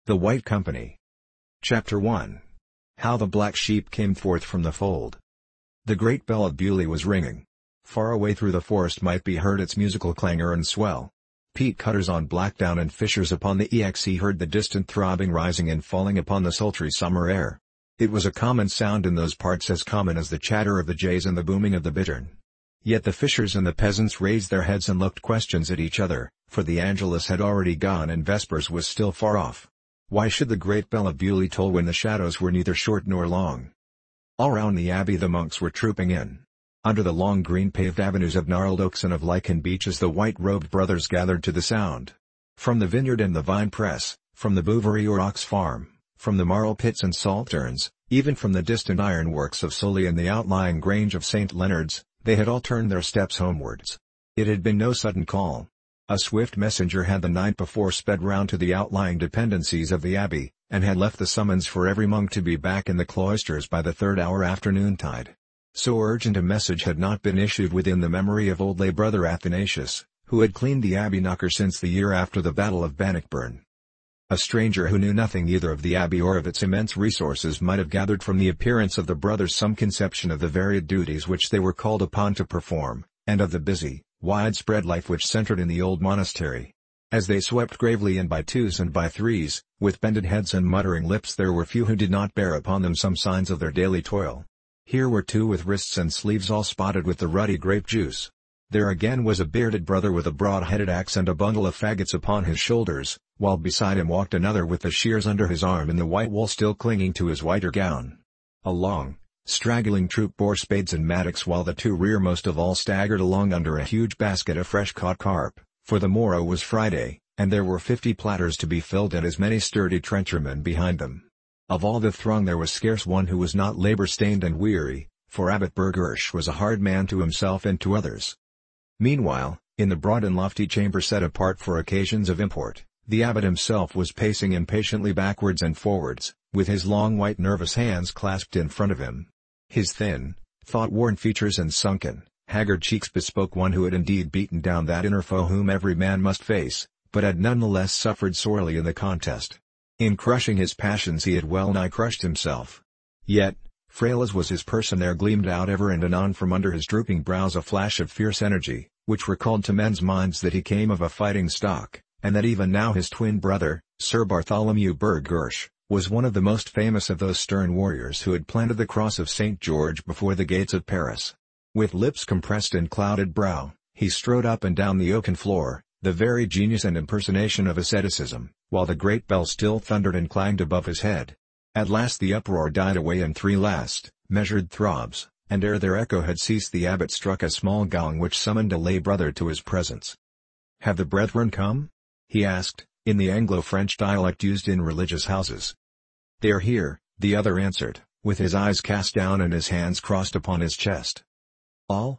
The White Company. Chapter 1. How the Black Sheep Came Forth from the Fold. The great bell of Beaulieu was ringing. Far away through the forest might be heard its musical clangor and swell. Peat cutters on Blackdown and fishers upon the Exe heard the distant throbbing rising and falling upon the sultry summer air. It was a common sound in those parts, as common as the chatter of the jays and the booming of the bittern. Yet the fishers and the peasants raised their heads and looked questions at each other, for the Angelus had already gone and Vespers was still far off. Why should the great bell of Beaulieu toll when the shadows were neither short nor long? All round the abbey the monks were trooping in. Under the long green paved avenues of gnarled oaks and of lichened beeches the white-robed brothers gathered to the sound. From the vineyard and the vine press, from the Bouverie or ox farm, from the marl pits and salterns, even from the distant ironworks of Sully and the outlying grange of St. Leonard's, they had all turned their steps homewards. It had been no sudden call. A swift messenger had the night before sped round to the outlying dependencies of the abbey, and had left the summons for every monk to be back in the cloisters by the 3rd hour after noontide. So urgent a message had not been issued within the memory of old lay brother Athanasius, who had cleaned the abbey knocker since the year after the battle of Bannockburn. A stranger who knew nothing either of the abbey or of its immense resources might have gathered from the appearance of the brothers some conception of the varied duties which they were called upon to perform, and of the busy, widespread life which centered in the old monastery. As they swept gravely in by twos and by threes, with bended heads and muttering lips, there were few who did not bear upon them some signs of their daily toil. Here were two with wrists and sleeves all spotted with the ruddy grape juice. There again was a bearded brother with a broad-headed axe and a bundle of faggots upon his shoulders, while beside him walked another with the shears under his arm and the white wool still clinging to his whiter gown. A long, straggling troop bore spades and mattocks, while the two rearmost of all staggered along under a huge basket of fresh-caught carp, for the morrow was Friday, and there were 50 platters to be filled and as many sturdy trenchermen behind them. Of all the throng there was scarce one who was not labor-stained and weary, for Abbot Bergersh was a hard man to himself and to others. Meanwhile, in the broad and lofty chamber set apart for occasions of import, the abbot himself was pacing impatiently backwards and forwards, with his long white nervous hands clasped in front of him. His thin, thought-worn features and sunken, haggard cheeks bespoke one who had indeed beaten down that inner foe whom every man must face, but had none the less suffered sorely in the contest. In crushing his passions he had well nigh crushed himself. Yet, frail as was his person, there gleamed out ever and anon from under his drooping brows a flash of fierce energy, which recalled to men's minds that he came of a fighting stock, and that even now his twin brother, Sir Bartholomew Bergersh, was one of the most famous of those stern warriors who had planted the cross of St. George before the gates of Paris. With lips compressed and clouded brow, he strode up and down the oaken floor, the very genius and impersonation of asceticism, while the great bell still thundered and clanged above his head. At last the uproar died away in 3 last, measured throbs, and ere their echo had ceased the abbot struck a small gong which summoned a lay brother to his presence. "Have the brethren come?" he asked, in the Anglo-French dialect used in religious houses. "They are here," the other answered, with his eyes cast down and his hands crossed upon his chest. "All?"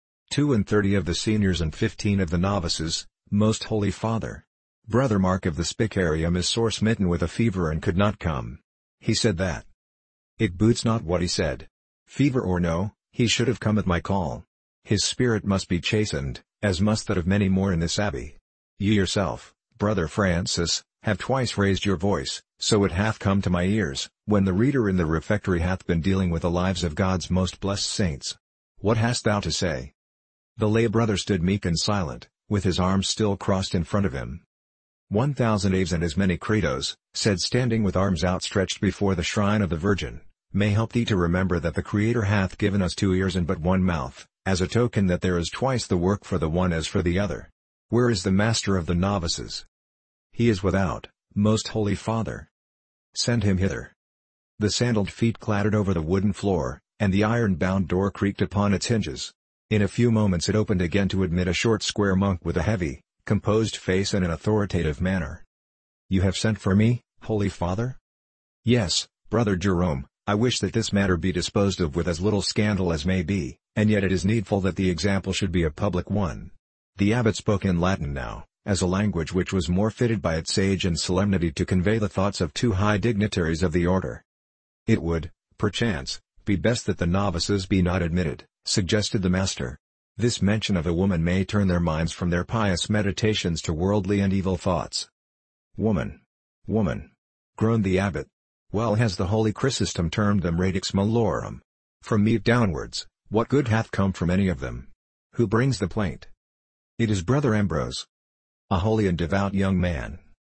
"32 of the seniors and 15 of the novices, most holy Father. Brother Mark of the Spicarium is sore smitten with a fever and could not come. He said that. It boots not what he said. Fever or no, he should have come at my call. His spirit must be chastened, as must that of many more in this abbey. Ye yourself, Brother Francis, have twice raised your voice, so it hath come to my ears, when the reader in the refectory hath been dealing with the lives of God's most blessed saints. What hast thou to say?" The lay brother stood meek and silent, with his arms still crossed in front of him. 1,000 Aves and as many Credos, said standing with arms outstretched before the shrine of the Virgin, may help thee to remember that the Creator hath given us 2 ears and but 1 mouth, as a token that there is twice the work for the one as for the other. Where is the master of the novices? He is without, most holy Father. Send him hither. The sandaled feet clattered over the wooden floor, and the iron-bound door creaked upon its hinges. In a few moments it opened again to admit a short square monk with a heavy, composed face and an authoritative manner. "You have sent for me, Holy Father?" "Yes, Brother Jerome, I wish that this matter be disposed of with as little scandal as may be, and yet it is needful that the example should be a public one." The abbot spoke in Latin now, as a language which was more fitted by its age and solemnity to convey the thoughts of 2 high dignitaries of the order. "It would, perchance, be best that the novices be not admitted," suggested the master. "This mention of a woman may turn their minds from their pious meditations to worldly and evil thoughts." "Woman! Woman! groaned the abbot. Well has the holy Chrysostom termed them radix malorum. From me downwards, what good hath come from any of them? Who brings the plaint? It is Brother Ambrose. A holy and devout young man.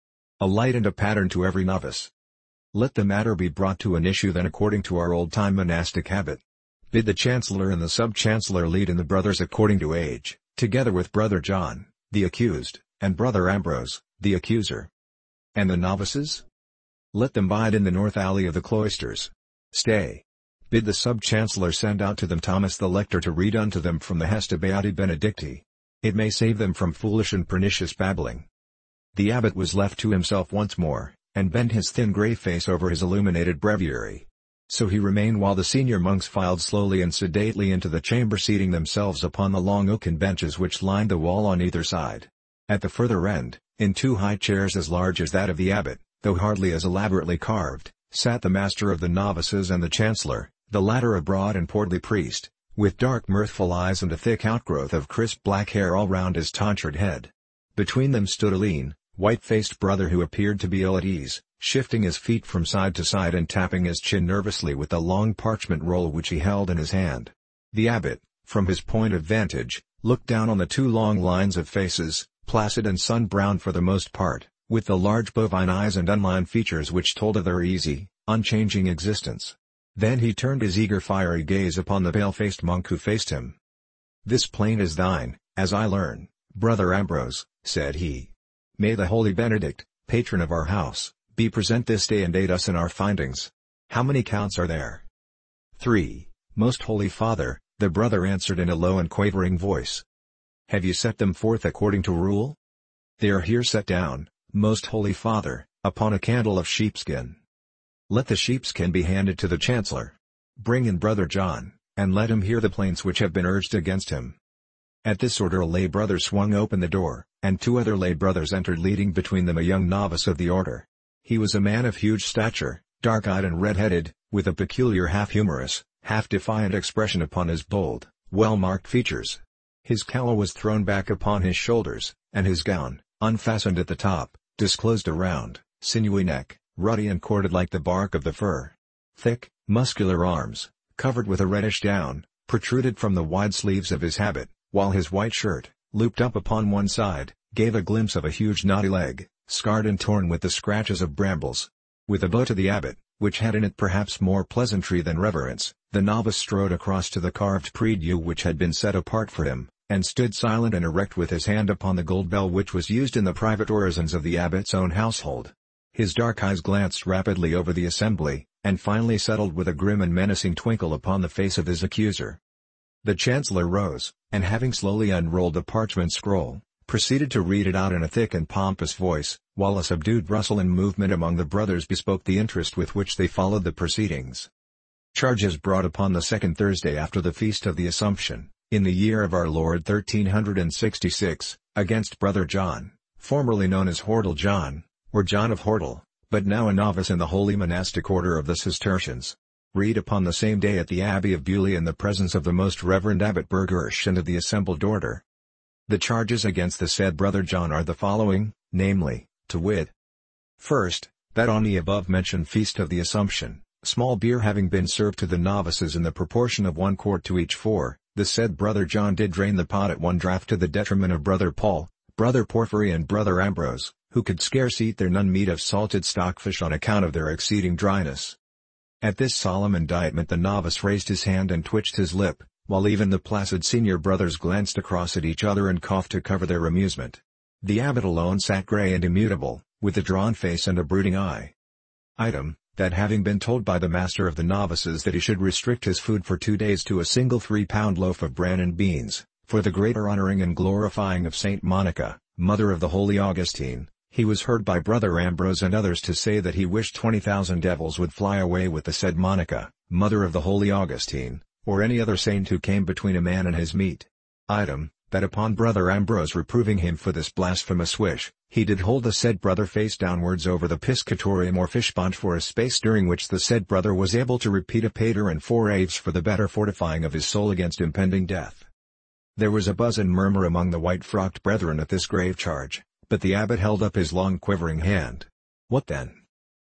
A light and a pattern to every novice. Let the matter be brought to an issue then according to our old-time monastic habit. Bid the chancellor and the sub-chancellor lead in the brothers according to age, together with Brother John, the accused, and Brother Ambrose, the accuser. And the novices? Let them bide in the north alley of the cloisters. Stay. Bid the sub-chancellor send out to them Thomas the lector to read unto them from the Gesta Beati Benedicti. It may save them from foolish and pernicious babbling. The abbot was left to himself once more, and bent his thin grey face over his illuminated breviary. So he remained while the senior monks filed slowly and sedately into the chamber, seating themselves upon the long oaken benches which lined the wall on either side. At the further end, in two high chairs as large as that of the abbot, though hardly as elaborately carved, sat the master of the novices and the chancellor, the latter a broad and portly priest, with dark mirthful eyes and a thick outgrowth of crisp black hair all round his tonsured head. Between them stood a lean, white-faced brother who appeared to be ill at ease, shifting his feet from side to side and tapping his chin nervously with the long parchment roll which he held in his hand. The abbot, from his point of vantage, looked down on the two long lines of faces, placid and sun-browned for the most part, with the large bovine eyes and unlined features which told of their easy, unchanging existence. Then he turned his eager fiery gaze upon the pale-faced monk who faced him. "This plaint is thine, as I learn, Brother Ambrose," said he. "May the holy Benedict, patron of our house, be present this day and aid us in our findings. How many counts are there?" "3, most holy Father," the brother answered in a low and quavering voice. "Have you set them forth according to rule?" "They are here set down, most holy Father, upon a candle of sheepskin." "Let the sheepskin be handed to the chancellor. Bring in Brother John, and let him hear the plaints which have been urged against him." At this order a lay brother swung open the door, and two other lay brothers entered, leading between them a young novice of the order. He was a man of huge stature, dark-eyed and red-headed, with a peculiar half-humorous, half-defiant expression upon his bold, well-marked features. His cowl was thrown back upon his shoulders, and his gown, unfastened at the top, disclosed a round, sinewy neck, ruddy and corded like the bark of the fir. Thick, muscular arms, covered with a reddish down, protruded from the wide sleeves of his habit, while his white shirt, looped up upon one side, gave a glimpse of a huge knotty leg, scarred and torn with the scratches of brambles. With a bow to the abbot, which had in it perhaps more pleasantry than reverence, the novice strode across to the carved prie-dieu which had been set apart for him, and stood silent and erect with his hand upon the gold bell which was used in the private orisons of the abbot's own household. His dark eyes glanced rapidly over the assembly, and finally settled with a grim and menacing twinkle upon the face of his accuser. The chancellor rose, and having slowly unrolled the parchment scroll, proceeded to read it out in a thick and pompous voice, while a subdued rustle and movement among the brothers bespoke the interest with which they followed the proceedings. Charges brought upon the second Thursday after the Feast of the Assumption, in the year of our Lord 1366, against Brother John, formerly known as Hortal John, or John of Hortal, but now a novice in the holy monastic order of the Cistercians. Read upon the same day at the Abbey of Beaulieu in the presence of the Most Reverend Abbot Burghersh and of the assembled order. The charges against the said Brother John are the following, namely, to wit. First, that on the above-mentioned Feast of the Assumption, small beer having been served to the novices in the proportion of 1 quart to each 4, the said Brother John did drain the pot at 1 draught to the detriment of Brother Paul, Brother Porphyry and Brother Ambrose, who could scarce eat their none meat of salted stockfish on account of their exceeding dryness. At this solemn indictment the novice raised his hand and twitched his lip, while even the placid senior brothers glanced across at each other and coughed to cover their amusement. The abbot alone sat grey and immutable, with a drawn face and a brooding eye. Item, that having been told by the master of the novices that he should restrict his food for 2 days to a single 3-pound loaf of bran and beans, for the greater honoring and glorifying of Saint Monica, mother of the holy Augustine, he was heard by Brother Ambrose and others to say that he wished 20,000 devils would fly away with the said Monica, mother of the holy Augustine, or any other saint who came between a man and his meat. Item, that upon Brother Ambrose reproving him for this blasphemous wish, he did hold the said brother face downwards over the piscatorium or fishpond for a space during which the said brother was able to repeat a pater and 4 aves for the better fortifying of his soul against impending death. There was a buzz and murmur among the white-frocked brethren at this grave charge, but the abbot held up his long quivering hand. "What then?"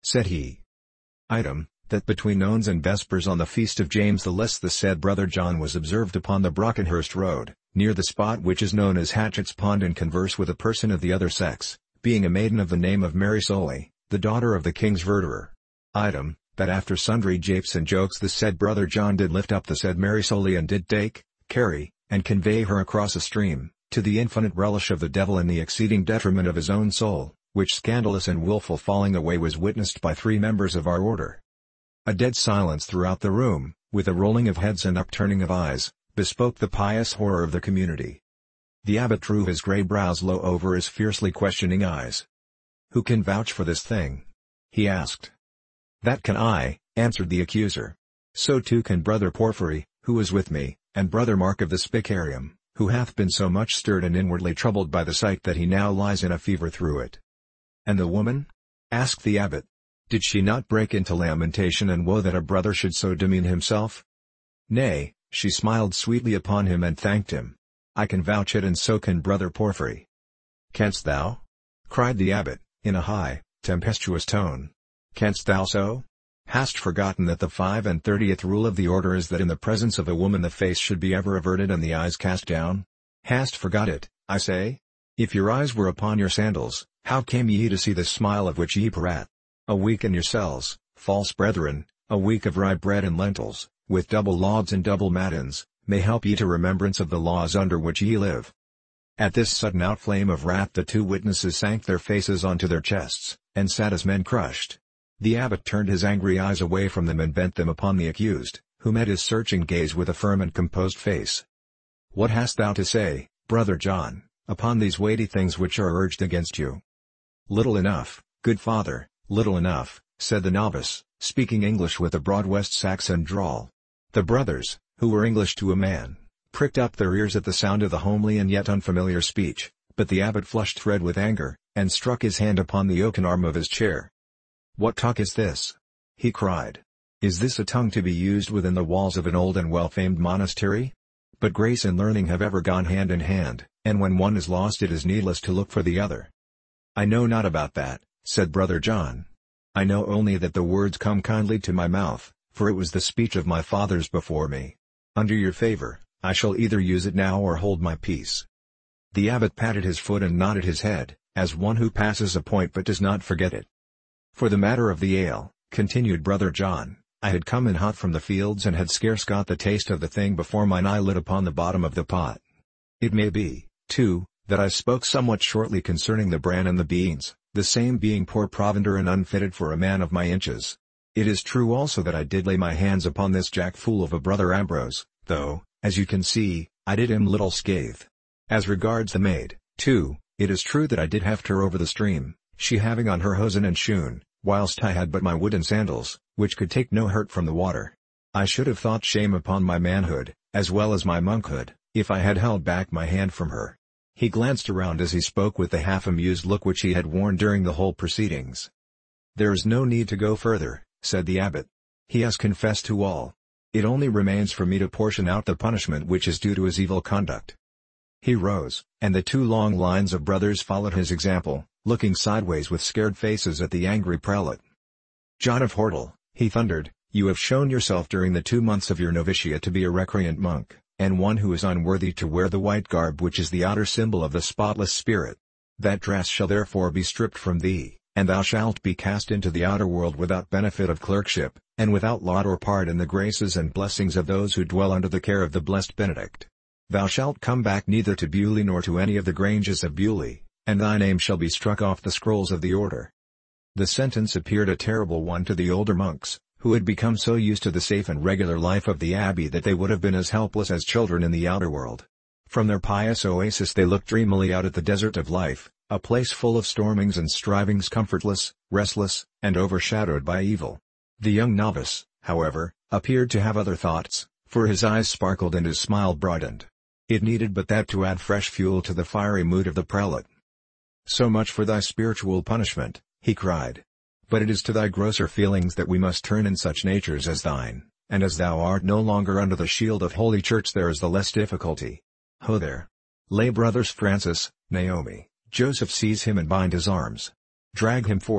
said he. Item, that between nones and vespers on the feast of James the Less the said brother John was observed upon the Brockenhurst road, near the spot which is known as Hatchet's Pond, and converse with a person of the other sex, being a maiden of the name of Mary Soley, the daughter of the king's verderer. Item, that after sundry japes and jokes the said brother John did lift up the said Mary Soley and did take, carry, and convey her across a stream, to the infinite relish of the devil and the exceeding detriment of his own soul, which scandalous and wilful falling away was witnessed by 3 members of our order. A dead silence throughout the room, with a rolling of heads and upturning of eyes, bespoke the pious horror of the community. The abbot drew his grey brows low over his fiercely questioning eyes. "Who can vouch for this thing?" he asked. "That can I," answered the accuser. "So too can brother Porphyry, who was with me, and brother Mark of the Spicarium, who hath been so much stirred and inwardly troubled by the sight that he now lies in a fever through it." "And the woman?" asked the abbot. "Did she not break into lamentation and woe that a brother should so demean himself?" "Nay, she smiled sweetly upon him and thanked him. I can vouch it, and so can brother Porphyry." "Canst thou?" cried the abbot, in a high, tempestuous tone. "Canst thou so? Hast forgotten that the 35th rule of the order is that in the presence of a woman the face should be ever averted and the eyes cast down? Hast forgot it, I say? If your eyes were upon your sandals, how came ye to see the smile of which ye prate? A week in yourselves, false brethren, a week of rye bread and lentils, with double lauds and double matins, may help ye to remembrance of the laws under which ye live." At this sudden outflame of wrath the 2 witnesses sank their faces onto their chests, and sat as men crushed. The abbot turned his angry eyes away from them and bent them upon the accused, who met his searching gaze with a firm and composed face. "What hast thou to say, brother John, upon these weighty things which are urged against you?" "Little enough, good father, little enough," said the novice, speaking English with a broad West Saxon drawl. The brothers, who were English to a man, pricked up their ears at the sound of the homely and yet unfamiliar speech, but the abbot flushed red with anger, and struck his hand upon the oaken arm of his chair. "What talk is this?" he cried. "Is this a tongue to be used within the walls of an old and well-famed monastery? But grace and learning have ever gone hand in hand, and when one is lost it is needless to look for the other." "I know not about that," said brother John. "I know only that the words come kindly to my mouth, for it was the speech of my fathers before me. Under your favor, I shall either use it now or hold my peace." The abbot patted his foot and nodded his head, as one who passes a point but does not forget it. "For the matter of the ale," continued brother John, "I had come in hot from the fields and had scarce got the taste of the thing before mine eye lit upon the bottom of the pot. It may be, too, that I spoke somewhat shortly concerning the bran and the beans, the same being poor provender and unfitted for a man of my inches. It is true also that I did lay my hands upon this jack fool of a brother Ambrose, though, as you can see, I did him little scathe. As regards the maid, too, it is true that I did heft her over the stream, she having on her hosen and shoon, whilst I had but my wooden sandals, which could take no hurt from the water. I should have thought shame upon my manhood, as well as my monkhood, if I had held back my hand from her." He glanced around as he spoke with the half-amused look which he had worn during the whole proceedings. "There is no need to go further," said the abbot. "He has confessed to all. It only remains for me to portion out the punishment which is due to his evil conduct." He rose, and the 2 long lines of brothers followed his example, looking sideways with scared faces at the angry prelate. "John of Hortel," he thundered, "you have shown yourself during the 2 months of your novitiate to be a recreant monk, and one who is unworthy to wear the white garb which is the outer symbol of the spotless spirit. That dress shall therefore be stripped from thee, and thou shalt be cast into the outer world without benefit of clerkship, and without lot or part in the graces and blessings of those who dwell under the care of the blessed Benedict. Thou shalt come back neither to Beaulieu nor to any of the granges of Beaulieu, and thy name shall be struck off the scrolls of the order." The sentence appeared a terrible one to the older monks, who had become so used to the safe and regular life of the abbey that they would have been as helpless as children in the outer world. From their pious oasis they looked dreamily out at the desert of life, a place full of stormings and strivings, comfortless, restless, and overshadowed by evil. The young novice, however, appeared to have other thoughts, for his eyes sparkled and his smile broadened. It needed but that to add fresh fuel to the fiery mood of the prelate. "So much for thy spiritual punishment," he cried. "But it is to thy grosser feelings that we must turn in such natures as thine, and as thou art no longer under the shield of Holy Church there is the less difficulty. Ho there! Lay brothers Francis, Naomi, Joseph, seize him and bind his arms. Drag him forth,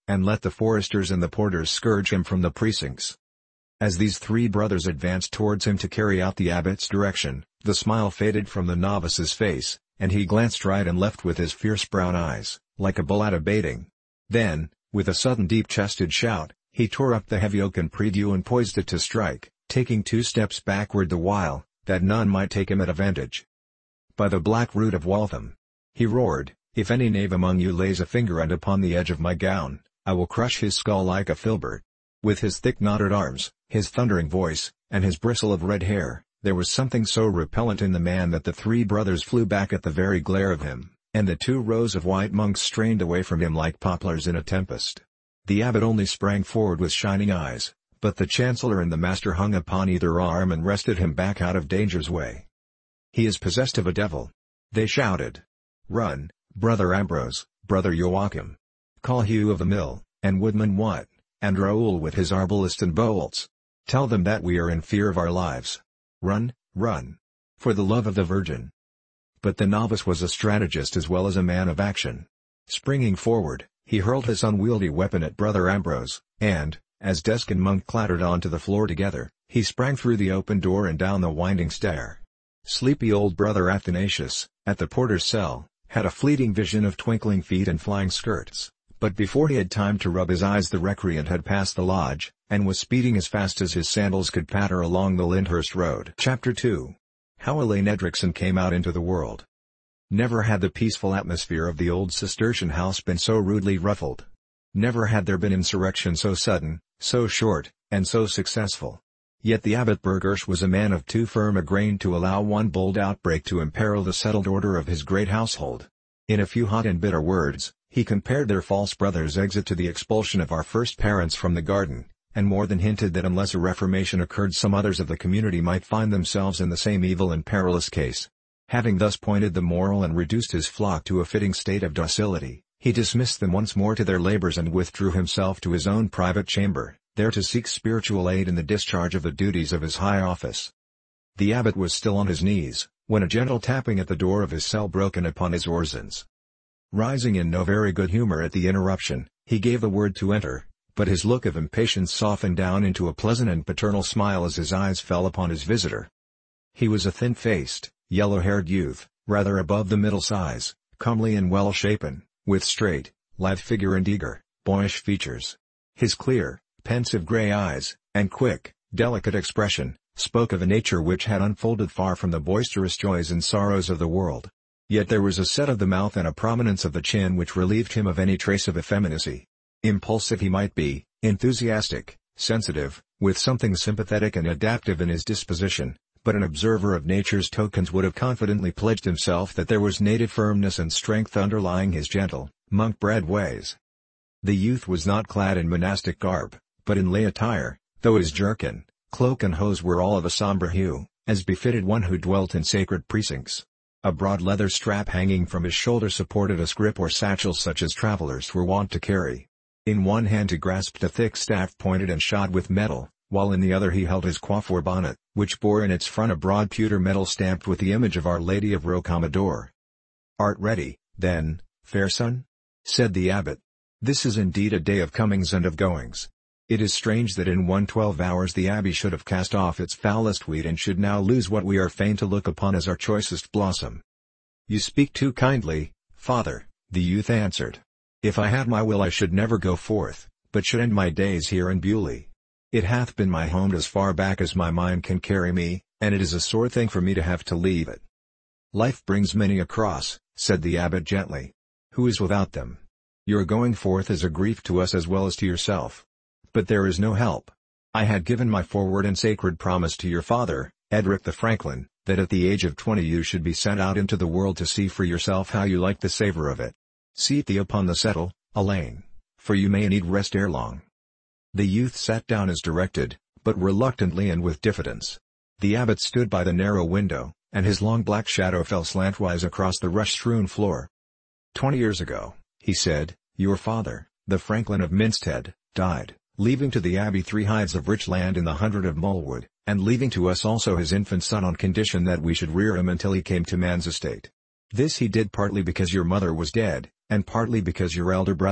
and let the foresters and the porters scourge him from the precincts." As these three brothers advanced towards him to carry out the abbot's direction, the smile faded from the novice's face, and he glanced right and left with his fierce brown eyes, like a bull at a baiting. Then, with a sudden deep-chested shout, he tore up the heavy oaken prie-dieu and poised it to strike, taking 2 steps backward the while, that none might take him at advantage. "By the black root of Waltham," he roared, "if any knave among you lays a finger and upon the edge of my gown, I will crush his skull like a filbert." With his thick knotted arms, his thundering voice, and his bristle of red hair, there was something so repellent in the man that the three brothers flew back at the very glare of him, and the 2 rows of white monks strained away from him like poplars in a tempest. The abbot only sprang forward with shining eyes, but the chancellor and the master hung upon either arm and wrested him back out of danger's way. "He is possessed of a devil!" they shouted. "Run, brother Ambrose, brother Joachim! Call Hugh of the Mill, and Woodman Wat, and Raoul with his arbalist and bolts. Tell them that we are in fear of our lives. Run, run! For the love of the Virgin!" But the novice was a strategist as well as a man of action. Springing forward, he hurled his unwieldy weapon at brother Ambrose, and, as desk and monk clattered onto the floor together, he sprang through the open door and down the winding stair. Sleepy old brother Athanasius, at the porter's cell, had a fleeting vision of twinkling feet and flying skirts, but before he had time to rub his eyes the recreant had passed the lodge, and was speeding as fast as his sandals could patter along the Lyndhurst road. Chapter 2. How Elaine Edrickson Came Out into the World. Never had the peaceful atmosphere of the old Cistercian house been so rudely ruffled. Never had there been insurrection so sudden, so short, and so successful. Yet the abbot Burghersh was a man of too firm a grain to allow one bold outbreak to imperil the settled order of his great household. In a few hot and bitter words, he compared their false brother's exit to the expulsion of our first parents from the garden, and more than hinted that unless a reformation occurred some others of the community might find themselves in the same evil and perilous case. Having thus pointed the moral and reduced his flock to a fitting state of docility, he dismissed them once more to their labors and withdrew himself to his own private chamber, there to seek spiritual aid in the discharge of the duties of his high office. The abbot was still on his knees, when a gentle tapping at the door of his cell broke in upon his orisons. Rising in no very good humor at the interruption, he gave the word to enter, but his look of impatience softened down into a pleasant and paternal smile as his eyes fell upon his visitor. He was a thin-faced, yellow-haired youth, rather above the middle size, comely and well-shapen, with straight, lithe figure and eager, boyish features. His clear, pensive gray eyes, and quick, delicate expression, spoke of a nature which had unfolded far from the boisterous joys and sorrows of the world. Yet there was a set of the mouth and a prominence of the chin which relieved him of any trace of effeminacy. Impulsive he might be, enthusiastic, sensitive, with something sympathetic and adaptive in his disposition, but an observer of nature's tokens would have confidently pledged himself that there was native firmness and strength underlying his gentle, monk-bred ways. The youth was not clad in monastic garb, but in lay attire, though his jerkin, cloak and hose were all of a sombre hue, as befitted one who dwelt in sacred precincts. A broad leather strap hanging from his shoulder supported a scrip or satchel such as travelers were wont to carry. In one hand he grasped a thick staff pointed and shod with metal, while in the other he held his coiffure bonnet, which bore in its front a broad pewter medal stamped with the image of Our Lady of Rocamadour. "Art ready, then, fair son?" said the abbot. "This is indeed a day of comings and of goings. It is strange that in 12 hours the abbey should have cast off its foulest weed and should now lose what we are fain to look upon as our choicest blossom." "You speak too kindly, father," the youth answered. "If I had my will I should never go forth, but should end my days here in Beaulieu. It hath been my home as far back as my mind can carry me, and it is a sore thing for me to have to leave it." "Life brings many a cross," said the abbot gently. "Who is without them? Your going forth is a grief to us as well as to yourself. But there is no help. I had given my forward and sacred promise to your father, Edric the Franklin, that at the age of 20 you should be sent out into the world to see for yourself how you like the savour of it. Seat thee upon the settle, Elaine, for you may need rest ere long." The youth sat down as directed, but reluctantly and with diffidence. The abbot stood by the narrow window, and his long black shadow fell slantwise across the rush-strewn floor. 20 years ago," he said, "your father, the Franklin of Minstead, died, leaving to the abbey 3 hides of rich land in the hundred of Mulwood, and leaving to us also his infant son on condition that we should rear him until he came to man's estate. This he did partly because your mother was dead, and partly because your elder brother,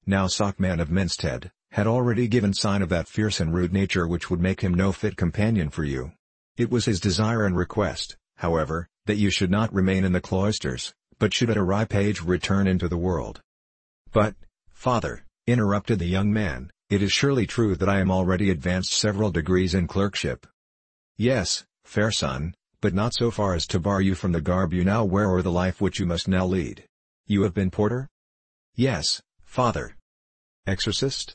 Now Sockman of Minstead had already given sign of that fierce and rude nature which would make him no fit companion for you. It was his desire and request, however, that you should not remain in the cloisters, but should at a ripe age return into the world. But, father, interrupted the young man, it is surely true that I am already advanced several degrees in clerkship. Yes, fair son, but not so far as to bar you from the garb you now wear or the life which you must now lead. You have been porter? Yes, father. Exorcist?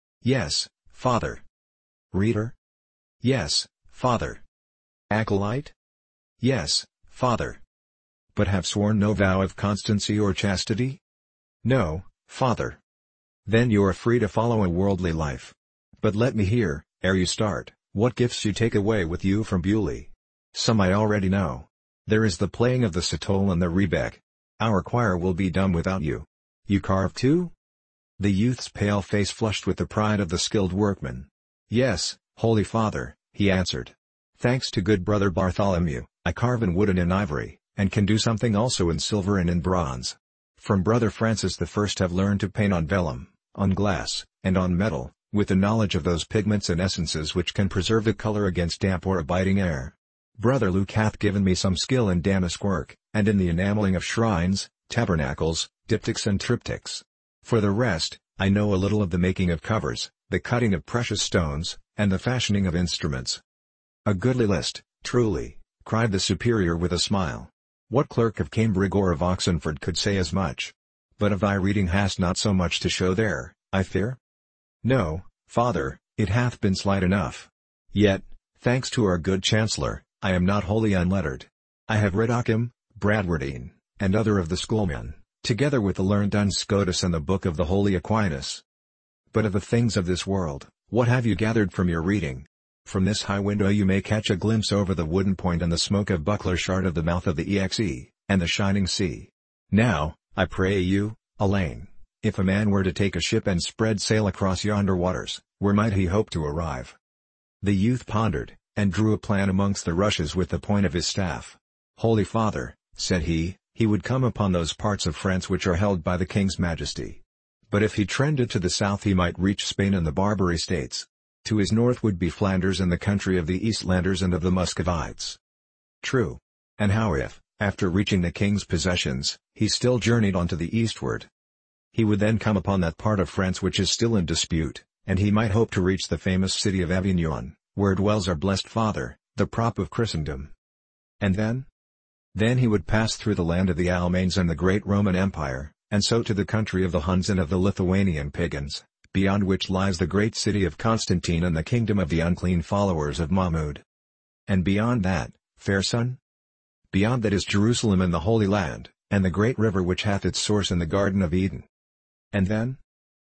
Yes, father. Reader? Yes, father. Acolyte? Yes, father. But have sworn no vow of constancy or chastity? No, father. Then you are free to follow a worldly life. But let me hear, ere you start, what gifts you take away with you from Beaulieu. Some I already know. There is the playing of the citole and the rebeck. Our choir will be dumb without you. You carve too? The youth's pale face flushed with the pride of the skilled workman. Yes, Holy Father, he answered. Thanks to good brother Bartholomew, I carve in wood and in ivory, and can do something also in silver and in bronze. From brother Francis the First have learned to paint on vellum, on glass, and on metal, with the knowledge of those pigments and essences which can preserve the color against damp or abiding air. Brother Luke hath given me some skill in damask work, and in the enameling of shrines, tabernacles, diptychs and triptychs. For the rest, I know a little of the making of covers, the cutting of precious stones, and the fashioning of instruments. A goodly list, truly, cried the superior with a smile. What clerk of Cambridge or of Oxenford could say as much? But of thy reading hast not so much to show there, I fear? No, father, it hath been slight enough. Yet, thanks to our good chancellor, I am not wholly unlettered. I have read Occam, Bradwardine, and other of the schoolmen, together with the learned Duns Scotus and the book of the holy Aquinas. But of the things of this world, what have you gathered from your reading? From this high window you may catch a glimpse over the wooden point and the smoke of Buckler Shard of the mouth of the Exe, and the shining sea. Now, I pray you, Elaine, if a man were to take a ship and spread sail across yonder waters, where might he hope to arrive? The youth pondered, and drew a plan amongst the rushes with the point of his staff. Holy Father, said he would come upon those parts of France which are held by the King's Majesty. But if he trended to the south he might reach Spain and the Barbary States. To his north would be Flanders and the country of the Eastlanders and of the Muscovites. True. And how if, after reaching the king's possessions, he still journeyed on to the eastward? He would then come upon that part of France which is still in dispute, and he might hope to reach the famous city of Avignon, where dwells our blessed Father, the prop of Christendom. And then? Then he would pass through the land of the Almains and the great Roman Empire, and so to the country of the Huns and of the Lithuanian pagans, beyond which lies the great city of Constantine and the kingdom of the unclean followers of Mahmud. And beyond that, fair son? Beyond that is Jerusalem and the Holy Land, and the great river which hath its source in the Garden of Eden. And then?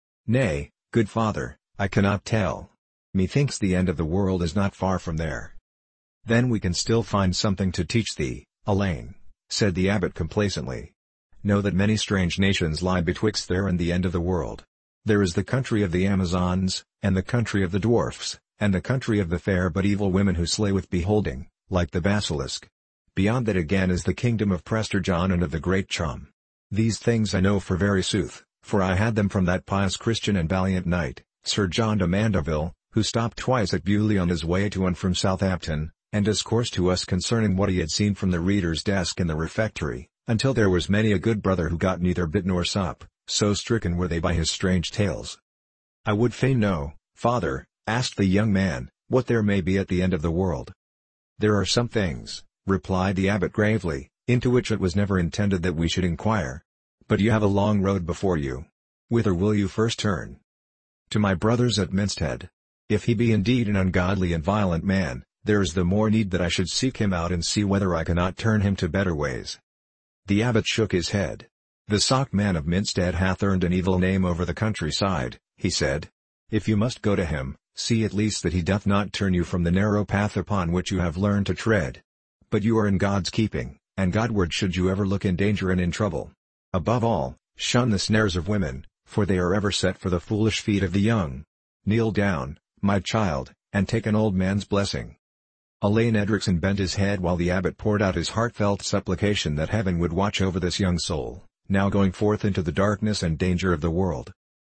Nay, good father, I cannot tell. Methinks the end of the world is not far from there. Then we can still find something to teach thee, Elaine, said the abbot complacently. Know that many strange nations lie betwixt there and the end of the world. There is the country of the Amazons, and the country of the dwarfs, and the country of the fair but evil women who slay with beholding, like the basilisk. Beyond that again is the kingdom of Prester John and of the great Chum. These things I know for very sooth, for I had them from that pious Christian and valiant knight, Sir John de Mandeville, who stopped twice at Beaulieu on his way to and from Southampton, and discoursed to us concerning what he had seen from the reader's desk in the refectory, until there was many a good brother who got neither bit nor sup, so stricken were they by his strange tales. I would fain know, father, asked the young man, what there may be at the end of the world. There are some things, replied the abbot gravely, into which it was never intended that we should inquire. But you have a long road before you. Whither will you first turn? To my brother's at Minstead. If he be indeed an ungodly and violent man, there is the more need that I should seek him out and see whether I cannot turn him to better ways. The abbot shook his head. The Sockman of Minstead hath earned an evil name over the countryside, he said. If you must go to him, see at least that he doth not turn you from the narrow path upon which you have learned to tread. But you are in God's keeping, and Godward should you ever look in danger and in trouble. Above all, shun the snares of women, for they are ever set for the foolish feet of the young. Kneel down, my child, and take an old man's blessing. Elaine Edrickson bent his head while the abbot poured out his heartfelt supplication that heaven would watch over this young soul, now going forth into the darkness and danger of the world.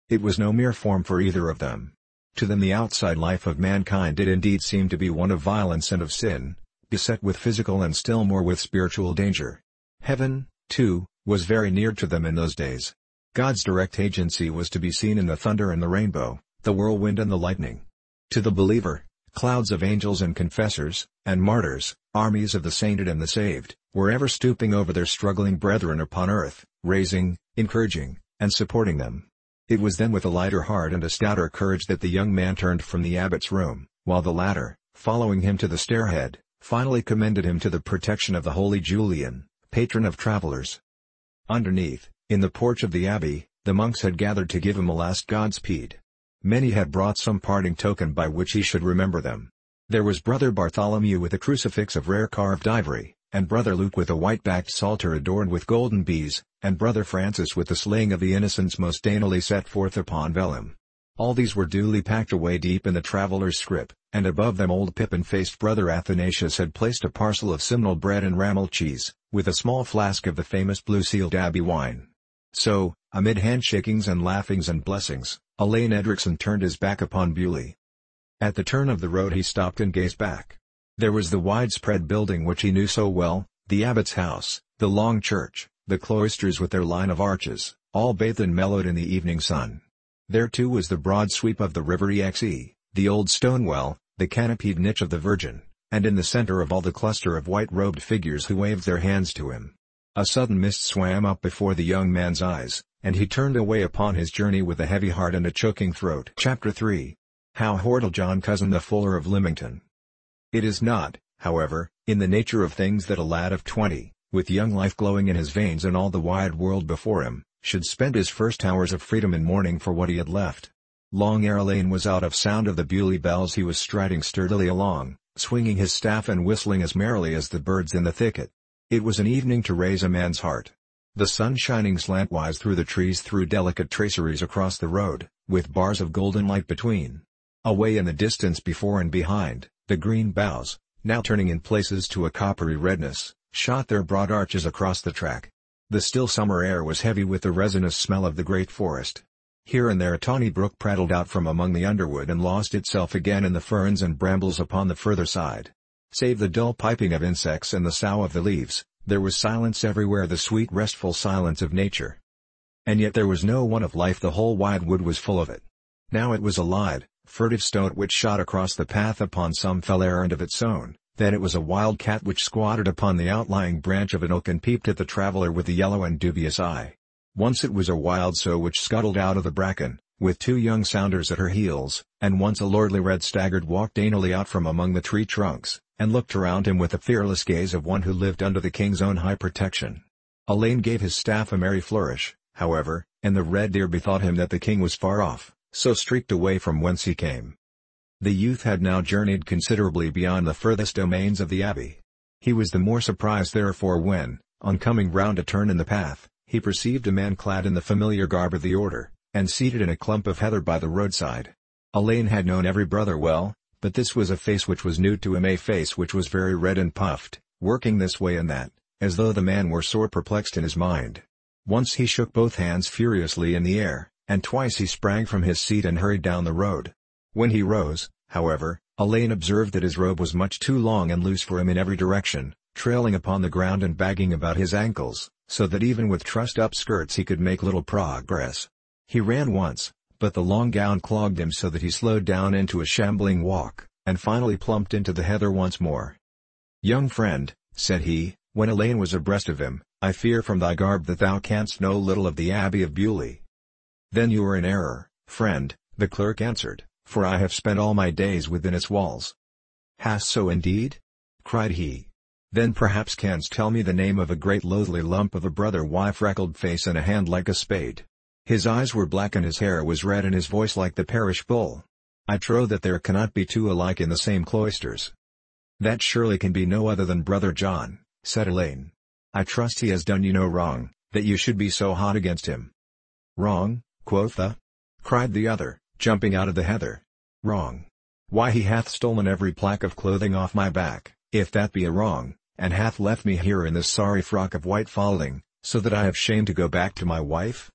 It was no mere form for either of them. To them the outside life of mankind did indeed seem to be one of violence and of sin, beset with physical and still more with spiritual danger. Heaven, too, was very near to them in those days. God's direct agency was to be seen in the thunder and the rainbow, the whirlwind and the lightning. To the believer, clouds of angels and confessors, and martyrs, armies of the sainted and the saved, were ever stooping over their struggling brethren upon earth, raising, encouraging, and supporting them. It was then with a lighter heart and a stouter courage that the young man turned from the abbot's room, while the latter, following him to the stairhead, finally commended him to the protection of the holy Julian, patron of travelers. Underneath, in the porch of the abbey, the monks had gathered to give him a last Godspeed. Many had brought some parting token by which he should remember them. There was Brother Bartholomew with a crucifix of rare carved ivory, and Brother Luke with a white-backed psalter adorned with golden bees, and Brother Francis with the slaying of the innocents most daintily set forth upon vellum. All these were duly packed away deep in the traveller's scrip, and above them old pippin-faced Brother Athanasius had placed a parcel of simnel bread and rammel cheese, with a small flask of the famous blue-sealed abbey wine. So, amid handshakings and laughings and blessings, Alain Edrickson turned his back upon Beaulieu. At the turn of the road he stopped and gazed back. There was the widespread building which he knew so well, the abbot's house, the long church, the cloisters with their line of arches, all bathed and mellowed in the evening sun. There too was the broad sweep of the river Exe, the old stone well, the canopied niche of the Virgin, and in the center of all the cluster of white-robed figures who waved their hands to him. A sudden mist swam up before the young man's eyes, and he turned away upon his journey with a heavy heart and a choking throat. Chapter 3. How Hortel John Cousin the Fuller of Lymington. It is not, however, in the nature of things that a lad of 20, with young life glowing in his veins and all the wide world before him, should spend his first hours of freedom in mourning for what he had left. Long ere Alain was out of sound of the Beaulieu bells he was striding sturdily along, swinging his staff and whistling as merrily as the birds in the thicket. It was an evening to raise a man's heart. The sun shining slantwise through the trees threw delicate traceries across the road, with bars of golden light between. Away in the distance before and behind, the green boughs, now turning in places to a coppery redness, shot their broad arches across the track. The still summer air was heavy with the resinous smell of the great forest. Here and there a tawny brook prattled out from among the underwood and lost itself again in the ferns and brambles upon the further side. Save the dull piping of insects and the sough of the leaves, there was silence everywhere, the sweet restful silence of nature. And yet there was no want of life, the whole wide wood was full of it. Now it was a light, furtive stoat which shot across the path upon some fell errand of its own, then it was a wild cat which squatted upon the outlying branch of an oak and peeped at the traveller with a yellow and dubious eye. Once it was a wild sow which scuttled out of the bracken, with 2 young sounders at her heels, and once a lordly red staggered walked daintily out from among the tree trunks, and looked around him with the fearless gaze of one who lived under the king's own high protection. Alain gave his staff a merry flourish, however, and the red deer bethought him that the king was far off, so streaked away from whence he came. The youth had now journeyed considerably beyond the furthest domains of the abbey. He was the more surprised therefore when, on coming round a turn in the path, he perceived a man clad in the familiar garb of the order, and seated in a clump of heather by the roadside. Alain had known every brother well, but this was a face which was new to him, a face which was very red and puffed, working this way and that, as though the man were sore perplexed in his mind. Once he shook both hands furiously in the air, and twice he sprang from his seat and hurried down the road. When he rose, however, Alain observed that his robe was much too long and loose for him in every direction, trailing upon the ground and bagging about his ankles, so that even with trussed-up skirts he could make little progress. He ran once, but the long gown clogged him so that he slowed down into a shambling walk, and finally plumped into the heather once more. "Young friend," said he, when Alain was abreast of him, "I fear from thy garb that thou canst know little of the Abbey of Beaulieu." "Then you are in error, friend," the clerk answered, "for I have spent all my days within its walls." "Hast so indeed?" cried he. "Then perhaps canst tell me the name of a great loathly lump of a brother, freckled face and a hand like a spade." His eyes were black and his hair was red and his voice like the parish bull. "I trow that there cannot be two alike in the same cloisters." "That surely can be no other than Brother John," said Alain. "I trust he has done you no wrong, that you should be so hot against him." "Wrong, quotha?" cried the other, jumping out of the heather. "Wrong? Why, he hath stolen every plack of clothing off my back, if that be a wrong, and hath left me here in this sorry frock of white falding, so that I have shame to go back to my wife.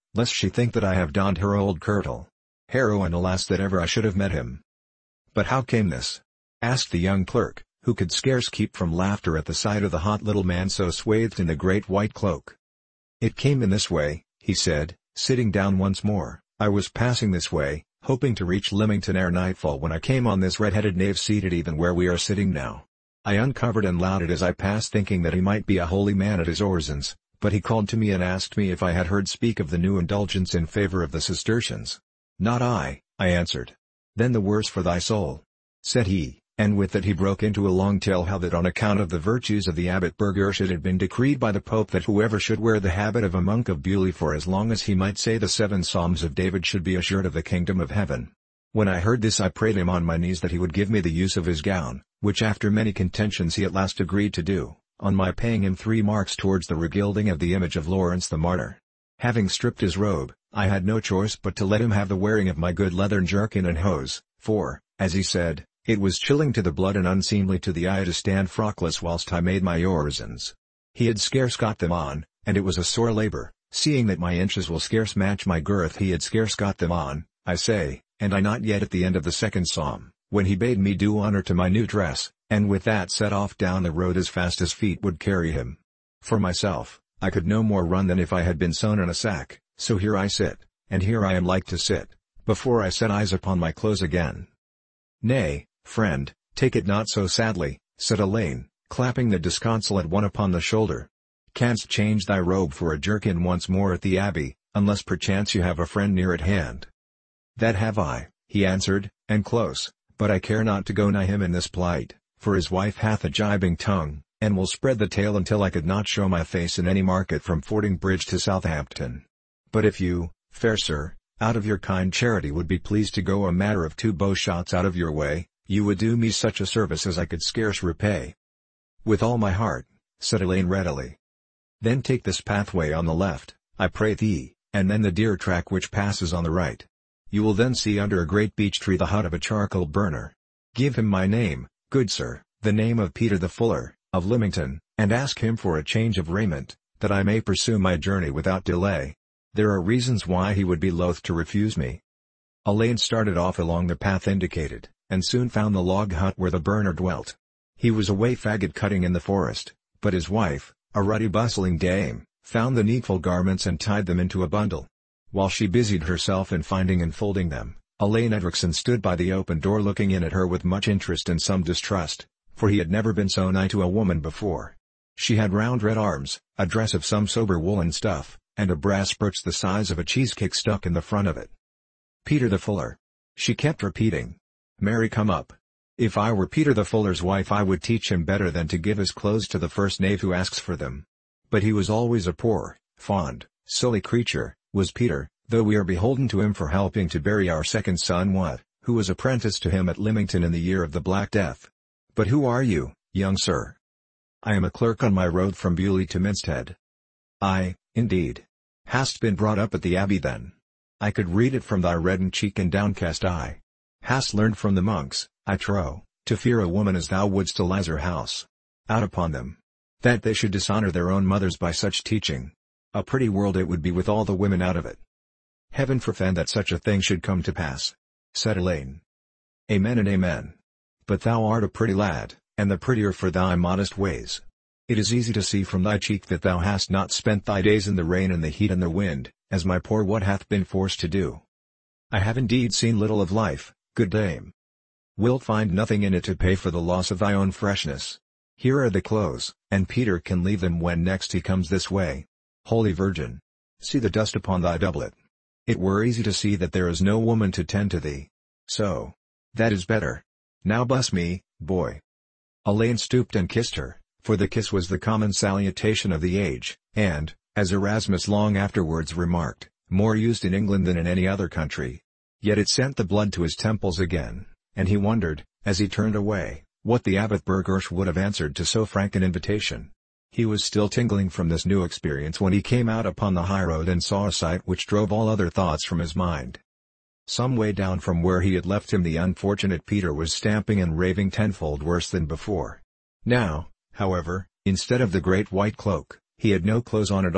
lest she think that I have donned her old kirtle. Harrow, and alas that ever I should have met him." "But how came this?" asked the young clerk, who could scarce keep from laughter at the sight of the hot little man so swathed in the great white cloak. "It came in this way," he said, sitting down once more. "I was passing this way, hoping to reach Lymington ere nightfall, when I came on this red-headed knave seated even where we are sitting now. I uncovered and lauded as I passed, thinking that he might be a holy man at his orisons, but he called to me and asked me if I had heard speak of the new indulgence in favor of the Cistercians. 'Not I,' I answered. 'Then the worse for thy soul,' said he, and with that he broke into a long tale how that on account of the virtues of the abbot Burghersh it had been decreed by the Pope that whoever should wear the habit of a monk of Beaulieu for as long as he might say the 7 Psalms of David should be assured of the kingdom of heaven. When I heard this I prayed him on my knees that he would give me the use of his gown, which after many contentions he at last agreed to do, on my paying him 3 marks towards the regilding of the image of Lawrence the Martyr. Having stripped his robe, I had no choice but to let him have the wearing of my good leathern jerkin and hose, for, as he said, it was chilling to the blood and unseemly to the eye to stand frockless whilst I made my orisons. He had scarce got them on, and it was a sore labour, seeing that my inches will scarce match my girth. He had scarce got them on, I say, and I not yet at the end of the 2nd Psalm, when he bade me do honour to my new dress, and with that set off down the road as fast as feet would carry him. For myself, I could no more run than if I had been sown in a sack, so here I sit, and here I am like to sit, before I set eyes upon my clothes again." "Nay, friend, take it not so sadly," said Elaine, clapping the disconsolate one upon the shoulder. "Canst change thy robe for a jerkin once more at the Abbey, unless perchance you have a friend near at hand." "That have I," he answered, "and close, but I care not to go nigh him in this plight, for his wife hath a gibing tongue, and will spread the tale until I could not show my face in any market from Fordingbridge to Southampton. But if you, fair sir, out of your kind charity would be pleased to go a matter of 2 bow shots out of your way, you would do me such a service as I could scarce repay." "With all my heart," said Elaine readily. "Then take this pathway on the left, I pray thee, and then the deer track which passes on the right. You will then see under a great beech tree the hut of a charcoal burner. Give him my name, good sir, the name of Peter the Fuller, of Lymington, and ask him for a change of raiment, that I may pursue my journey without delay. There are reasons why he would be loath to refuse me." Elaine started off along the path indicated, and soon found the log hut where the burner dwelt. He was away faggot cutting in the forest, but his wife, a ruddy bustling dame, found the needful garments and tied them into a bundle. While she busied herself in finding and folding them, Elaine Edrickson stood by the open door looking in at her with much interest and some distrust, for he had never been so nigh to a woman before. She had round red arms, a dress of some sober woolen stuff, and a brass brooch the size of a cheesecake stuck in the front of it. "Peter the Fuller," she kept repeating. "Marry, come up. If I were Peter the Fuller's wife I would teach him better than to give his clothes to the first knave who asks for them. But he was always a poor, fond, silly creature, was Peter, though we are beholden to him for helping to bury our 2nd son Wat, who was apprenticed to him at Lymington in the year of the Black Death. But who are you, young sir?" "I am a clerk on my road from Beaulieu to Minstead." "Ay, indeed. Hast been brought up at the Abbey then? I could read it from thy reddened cheek and downcast eye. Hast learned from the monks, I trow, to fear a woman as thou wouldst a Lizer house. Out upon them! That they should dishonour their own mothers by such teaching. A pretty world it would be with all the women out of it." "Heaven forfend that such a thing should come to pass," said Elaine. "Amen and amen. But thou art a pretty lad, and the prettier for thy modest ways. It is easy to see from thy cheek that thou hast not spent thy days in the rain and the heat and the wind, as my poor Wat hath been forced to do." "I have indeed seen little of life, good dame." "Wilt find nothing in it to pay for the loss of thy own freshness. Here are the clothes, and Peter can leave them when next he comes this way. Holy Virgin! See the dust upon thy doublet. It were easy to see that there is no woman to tend to thee. So. That is better. Now buss me, boy." Elaine stooped and kissed her, for the kiss was the common salutation of the age, and, as Erasmus long afterwards remarked, more used in England than in any other country. Yet it sent the blood to his temples again, and he wondered, as he turned away, what the abbot Burghersh would have answered to so frank an invitation. He was still tingling from this new experience when he came out upon the highroad and saw a sight which drove all other thoughts from his mind. Some way down from where he had left him the unfortunate Peter was stamping and raving tenfold worse than before. Now, however, instead of the great white cloak, he had no clothes on at all,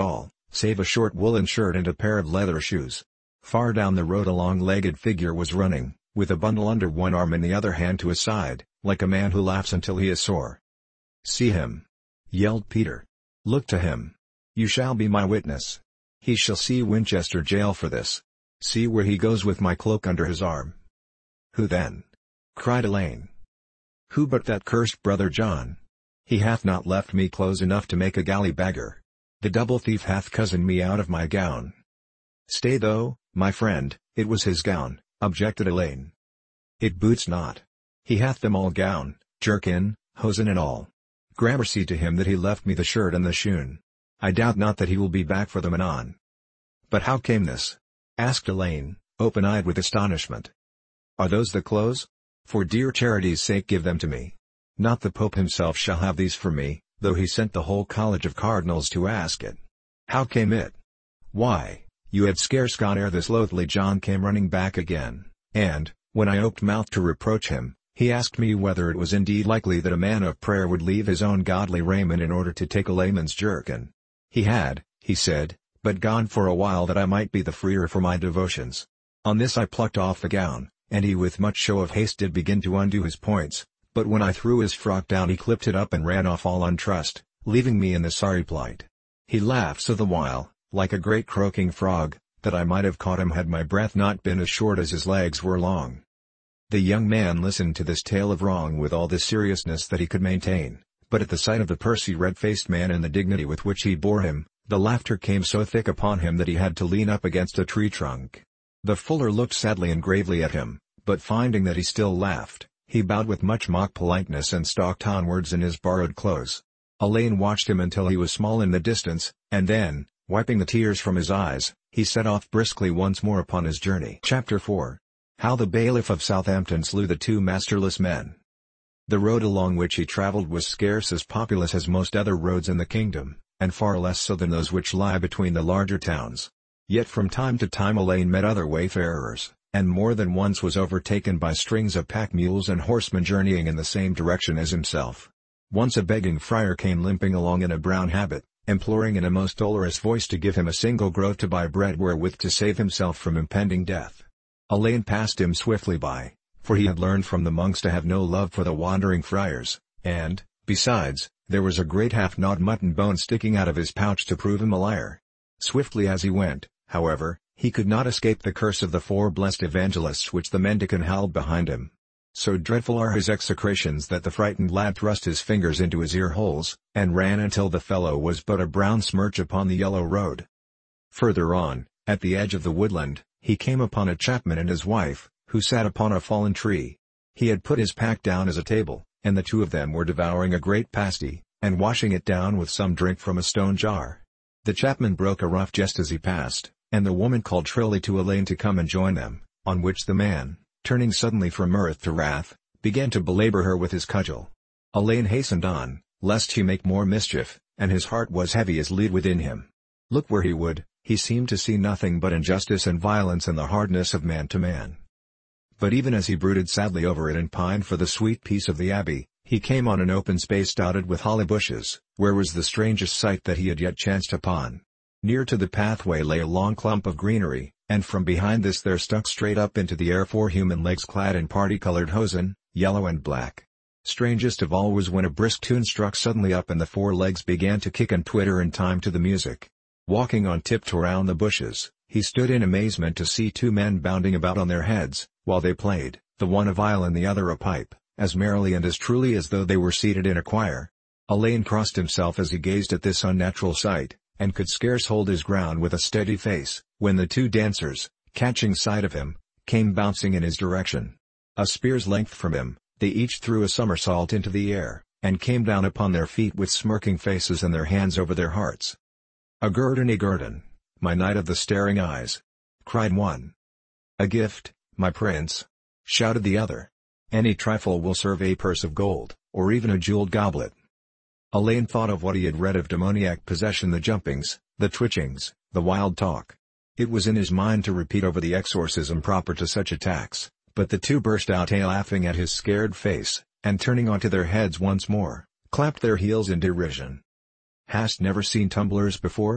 save a short woolen shirt and a pair of leather shoes. Far down the road a long-legged figure was running, with a bundle under one arm and the other hand to his side, like a man who laughs until he is sore. "See him!" yelled Peter. "Look to him! You shall be my witness. He shall see Winchester jail for this. See where he goes with my cloak under his arm." "Who then?" cried Elaine. "Who but that cursed brother John? He hath not left me clothes enough to make a galley beggar. The double thief hath cozened me out of my gown." "Stay though, my friend, it was his gown," objected Elaine. "It boots not. He hath them all, gown, jerkin, hosen and all. Gramercy to him that he left me the shirt and the shoon. I doubt not that he will be back for them anon." "But how came this?" asked Elaine, open-eyed with astonishment. "Are those the clothes? For dear charity's sake give them to me. Not the Pope himself shall have these for me, though he sent the whole college of cardinals to ask it. How came it?" "Why, you had scarce gone ere this loathly John came running back again, and, when I oped mouth to reproach him, he asked me whether it was indeed likely that a man of prayer would leave his own godly raiment in order to take a layman's jerkin. He had, he said, but gone for a while that I might be the freer for my devotions. On this I plucked off the gown, and he with much show of haste did begin to undo his points, but when I threw his frock down he clipped it up and ran off all untrussed, leaving me in the sorry plight. He laughed so the while, like a great croaking frog, that I might have caught him had my breath not been as short as his legs were long." The young man listened to this tale of wrong with all the seriousness that he could maintain, but at the sight of the pursy red-faced man and the dignity with which he bore him, the laughter came so thick upon him that he had to lean up against a tree trunk. The fuller looked sadly and gravely at him, but finding that he still laughed, he bowed with much mock politeness and stalked onwards in his borrowed clothes. Elaine watched him until he was small in the distance, and then, wiping the tears from his eyes, he set off briskly once more upon his journey. Chapter 4. How the Bailiff of Southampton slew the two masterless men. The road along which he travelled was scarce as populous as most other roads in the kingdom, and far less so than those which lie between the larger towns. Yet from time to time Elaine met other wayfarers, and more than once was overtaken by strings of pack mules and horsemen journeying in the same direction as himself. Once a begging friar came limping along in a brown habit, imploring in a most dolorous voice to give him a single groat to buy bread wherewith to save himself from impending death. Elaine passed him swiftly by, for he had learned from the monks to have no love for the wandering friars, and, besides, there was a great half-gnawed mutton bone sticking out of his pouch to prove him a liar. Swiftly as he went, however, he could not escape the curse of the four blessed evangelists which the mendicant howled behind him. So dreadful are his execrations that the frightened lad thrust his fingers into his ear holes, and ran until the fellow was but a brown smirch upon the yellow road. Further on, at the edge of the woodland, he came upon a chapman and his wife, who sat upon a fallen tree. He had put his pack down as a table, and the two of them were devouring a great pasty, and washing it down with some drink from a stone jar. The chapman broke a ruff just as he passed, and the woman called shrilly to Elaine to come and join them, on which the man, turning suddenly from mirth to wrath, began to belabor her with his cudgel. Elaine hastened on, lest he make more mischief, and his heart was heavy as lead within him. Look where he would, he seemed to see nothing but injustice and violence and the hardness of man to man. But even as he brooded sadly over it and pined for the sweet peace of the abbey, he came on an open space dotted with holly bushes, where was the strangest sight that he had yet chanced upon. Near to the pathway lay a long clump of greenery, and from behind this there stuck straight up into the air four human legs clad in party-colored hosen, yellow and black. Strangest of all was when a brisk tune struck suddenly up and the four legs began to kick and twitter in time to the music. Walking on tiptoe round the bushes, he stood in amazement to see two men bounding about on their heads, while they played, the one a viol and the other a pipe, as merrily and as truly as though they were seated in a choir. Elaine crossed himself as he gazed at this unnatural sight, and could scarce hold his ground with a steady face, when the two dancers, catching sight of him, came bouncing in his direction. A spear's length from him, they each threw a somersault into the air, and came down upon their feet with smirking faces and their hands over their hearts. "A guerdon, my knight of the staring eyes!" cried one. "A gift, my prince!" shouted the other. "Any trifle will serve, a purse of gold, or even a jeweled goblet." Elaine thought of what he had read of demoniac possession, the jumpings, the twitchings, the wild talk. It was in his mind to repeat over the exorcism proper to such attacks, but the two burst out laughing at his scared face, and turning onto their heads once more, clapped their heels in derision. "Hast never seen tumblers before?"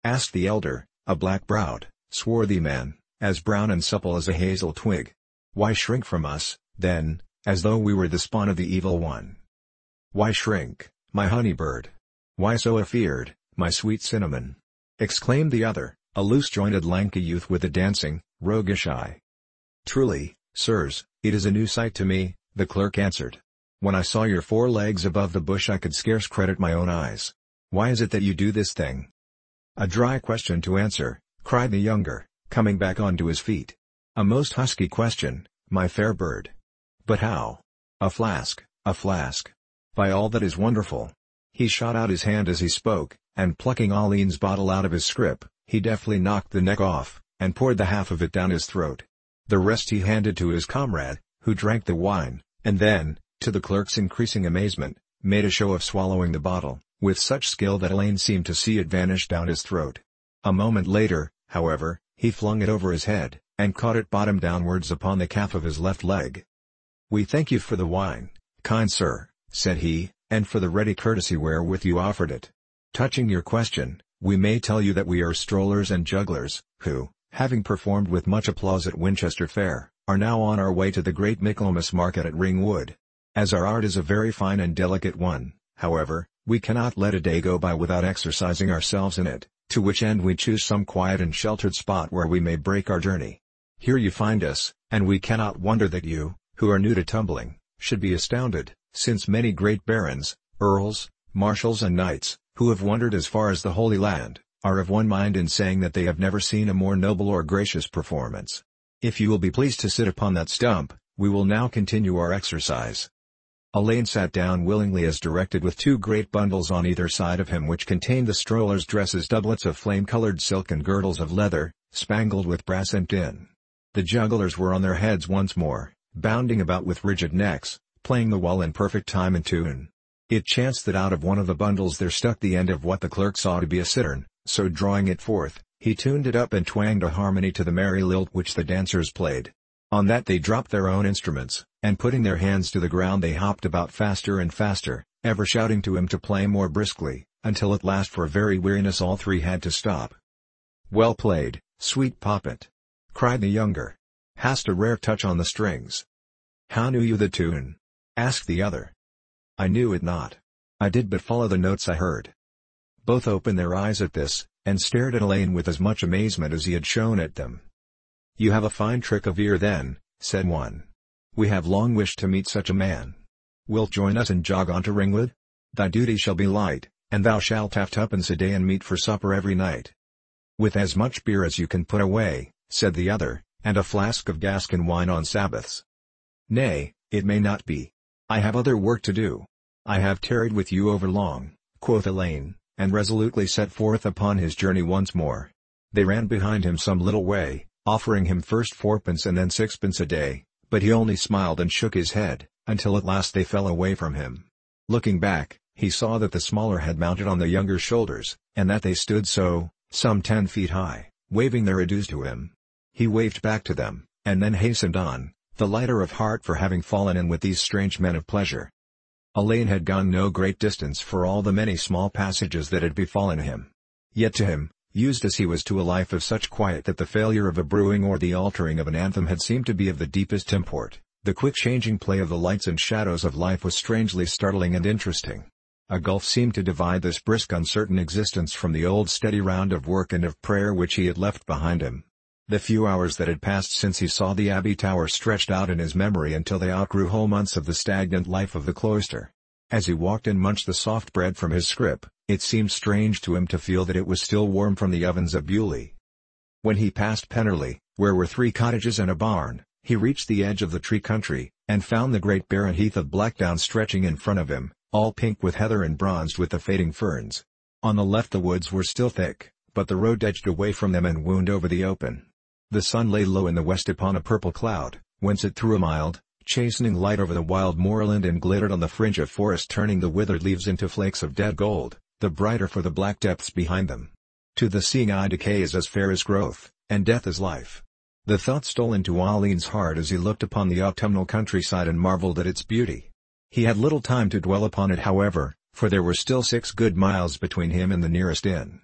asked the elder, a black-browed, swarthy man, as brown and supple as a hazel twig. "Why shrink from us, then, as though we were the spawn of the evil one? Why shrink, my honey bird? Why so afeard, my sweet cinnamon?" exclaimed the other, a loose-jointed lanky youth with a dancing, roguish eye. "Truly, sirs, it is a new sight to me," the clerk answered. "When I saw your 4 legs above the bush I could scarce credit my own eyes. Why is it that you do this thing?" "A dry question to answer," cried the younger, coming back onto his feet. "A most husky question, my fair bird. But how? A flask, a flask! By all that is wonderful!" He shot out his hand as he spoke, and plucking Aline's bottle out of his scrip, he deftly knocked the neck off, and poured the half of it down his throat. The rest he handed to his comrade, who drank the wine, and then, to the clerk's increasing amazement, made a show of swallowing the bottle, with such skill that Elaine seemed to see it vanish down his throat. A moment later, however, he flung it over his head, and caught it bottom downwards upon the calf of his left leg. "We thank you for the wine, kind sir," said he, "and for the ready courtesy wherewith you offered it. Touching your question, we may tell you that we are strollers and jugglers, who, having performed with much applause at Winchester Fair, are now on our way to the great Michaelmas market at Ringwood. As our art is a very fine and delicate one, however, we cannot let a day go by without exercising ourselves in it, to which end we choose some quiet and sheltered spot where we may break our journey. Here you find us, and we cannot wonder that you, who are new to tumbling, should be astounded, since many great barons, earls, marshals and knights, who have wandered as far as the Holy Land, are of one mind in saying that they have never seen a more noble or gracious performance. If you will be pleased to sit upon that stump, we will now continue our exercise." Elaine sat down willingly as directed, with 2 great bundles on either side of him which contained the strollers' dresses, doublets of flame-colored silk and girdles of leather, spangled with brass and tin. The jugglers were on their heads once more, bounding about with rigid necks, playing the wall in perfect time and tune. It chanced that out of one of the bundles there stuck the end of what the clerk saw to be a cittern, so drawing it forth, he tuned it up and twanged a harmony to the merry lilt which the dancers played. On that they dropped their own instruments, and putting their hands to the ground they hopped about faster and faster, ever shouting to him to play more briskly, until at last for very weariness all 3 had to stop. "Well played, sweet poppet!" cried the younger. "Hast a rare touch on the strings." "How knew you the tune?" asked the other. "I knew it not. I did but follow the notes I heard." Both opened their eyes at this, and stared at Elaine with as much amazement as he had shown at them. "You have a fine trick of ear then," said one. "We have long wished to meet such a man. Wilt join us and jog on to Ringwood? Thy duty shall be light, and thou shalt have 2pence a day and meat for supper every night." "With as much beer as you can put away," said the other, "and a flask of Gascon wine on Sabbaths." "Nay, it may not be. I have other work to do. I have tarried with you over long," quoth Elaine, and resolutely set forth upon his journey once more. They ran behind him some little way, offering him first 4pence and then 6pence a day, but he only smiled and shook his head, until at last they fell away from him. Looking back, he saw that the smaller had mounted on the younger shoulders, and that they stood so, some 10 feet high, waving their adieus to him. He waved back to them, and then hastened on, the lighter of heart for having fallen in with these strange men of pleasure. Elaine had gone no great distance for all the many small passages that had befallen him. Yet to him, used as he was to a life of such quiet that the failure of a brewing or the altering of an anthem had seemed to be of the deepest import, the quick changing play of the lights and shadows of life was strangely startling and interesting. A gulf seemed to divide this brisk uncertain existence from the old steady round of work and of prayer which he had left behind him. The few hours that had passed since he saw the Abbey Tower stretched out in his memory until they outgrew whole months of the stagnant life of the cloister. As he walked and munched the soft bread from his scrip, it seemed strange to him to feel that it was still warm from the ovens of Beaulieu. When he passed Pennerley, where were 3 cottages and a barn, he reached the edge of the tree country, and found the great barren heath of Blackdown stretching in front of him, all pink with heather and bronzed with the fading ferns. On the left the woods were still thick, but the road edged away from them and wound over the open. The sun lay low in the west upon a purple cloud, whence it threw a mild, chastening light over the wild moorland and glittered on the fringe of forest, turning the withered leaves into flakes of dead gold, the brighter for the black depths behind them. To the seeing eye decay is as fair as growth, and death as life. The thought stole into Aline's heart as he looked upon the autumnal countryside and marvelled at its beauty. He had little time to dwell upon it, however, for there were still 6 good miles between him and the nearest inn.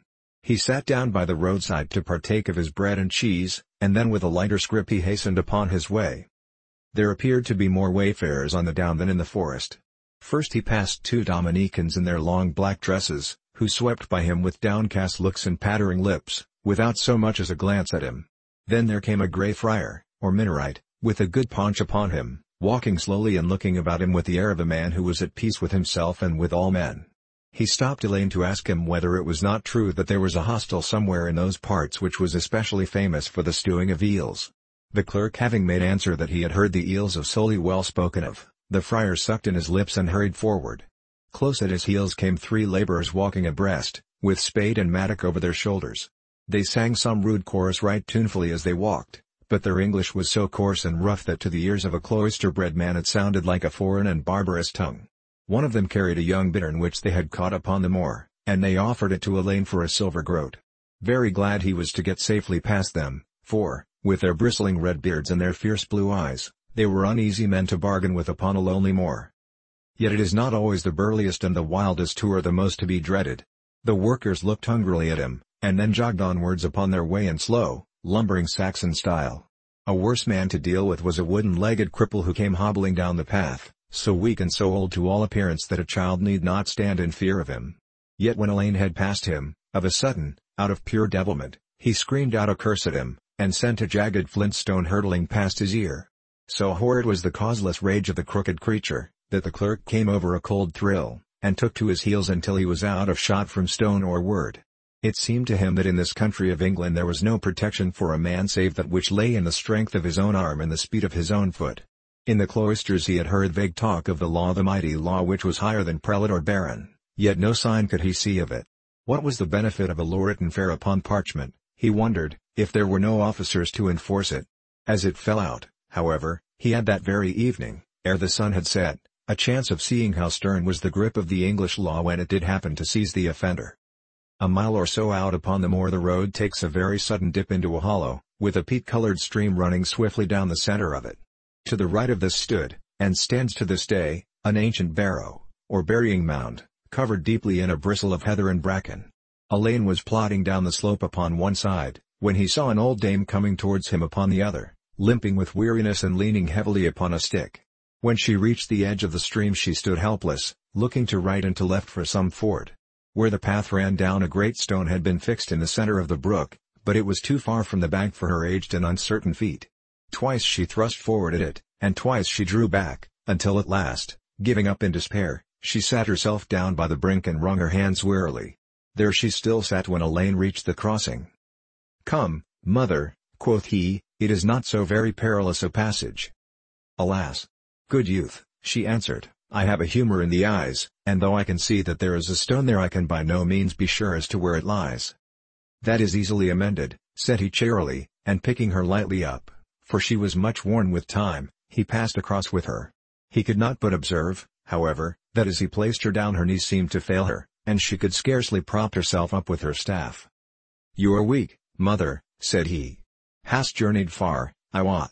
He sat down by the roadside to partake of his bread and cheese, and then with a lighter scrip he hastened upon his way. There appeared to be more wayfarers on the down than in the forest. First he passed 2 Dominicans in their long black dresses, who swept by him with downcast looks and pattering lips, without so much as a glance at him. Then there came a grey friar, or Minorite, with a good paunch upon him, walking slowly and looking about him with the air of a man who was at peace with himself and with all men. He stopped Elaine to ask him whether it was not true that there was a hostel somewhere in those parts which was especially famous for the stewing of eels. The clerk having made answer that he had heard the eels of Soli well spoken of, the friar sucked in his lips and hurried forward. Close at his heels came 3 laborers walking abreast, with spade and mattock over their shoulders. They sang some rude chorus right tunefully as they walked, but their English was so coarse and rough that to the ears of a cloister-bred man it sounded like a foreign and barbarous tongue. One of them carried a young bittern which they had caught upon the moor, and they offered it to Elaine for a silver groat. Very glad he was to get safely past them, for, with their bristling red beards and their fierce blue eyes, they were uneasy men to bargain with upon a lonely moor. Yet it is not always the burliest and the wildest who are the most to be dreaded. The workers looked hungrily at him, and then jogged onwards upon their way in slow, lumbering Saxon style. A worse man to deal with was a wooden-legged cripple who came hobbling down the path, so weak and so old to all appearance that a child need not stand in fear of him. Yet when Elaine had passed him, of a sudden, out of pure devilment, he screamed out a curse at him, and sent a jagged flint stone hurtling past his ear. So horrid was the causeless rage of the crooked creature, that the clerk came over a cold thrill, and took to his heels until he was out of shot from stone or word. It seemed to him that in this country of England there was no protection for a man save that which lay in the strength of his own arm and the speed of his own foot. In the cloisters he had heard vague talk of the law, the mighty law which was higher than prelate or baron, yet no sign could he see of it. What was the benefit of a law written fair upon parchment, he wondered, if there were no officers to enforce it? As it fell out, however, he had that very evening, ere the sun had set, a chance of seeing how stern was the grip of the English law when it did happen to seize the offender. A mile or so out upon the moor the road takes a very sudden dip into a hollow, with a peat-colored stream running swiftly down the center of it. To the right of this stood, and stands to this day, an ancient barrow, or burying mound, covered deeply in a bristle of heather and bracken. Elaine was plodding down the slope upon one side, when he saw an old dame coming towards him upon the other, limping with weariness and leaning heavily upon a stick. When she reached the edge of the stream she stood helpless, looking to right and to left for some ford. Where the path ran down a great stone had been fixed in the center of the brook, but it was too far from the bank for her aged and uncertain feet. Twice she thrust forward at it, and twice she drew back, until at last, giving up in despair, she sat herself down by the brink and wrung her hands wearily. There she still sat when Elaine reached the crossing. "Come, mother," quoth he, "it is not so very perilous a passage." "Alas! Good youth," she answered, "I have a humor in the eyes, and though I can see that there is a stone there I can by no means be sure as to where it lies." "That is easily amended," said he cheerily, and picking her lightly up, for she was much worn with time, he passed across with her. He could not but observe, however, that as he placed her down her knees seemed to fail her, and she could scarcely prop herself up with her staff. "You are weak, mother," said he. "Hast journeyed far, I wot."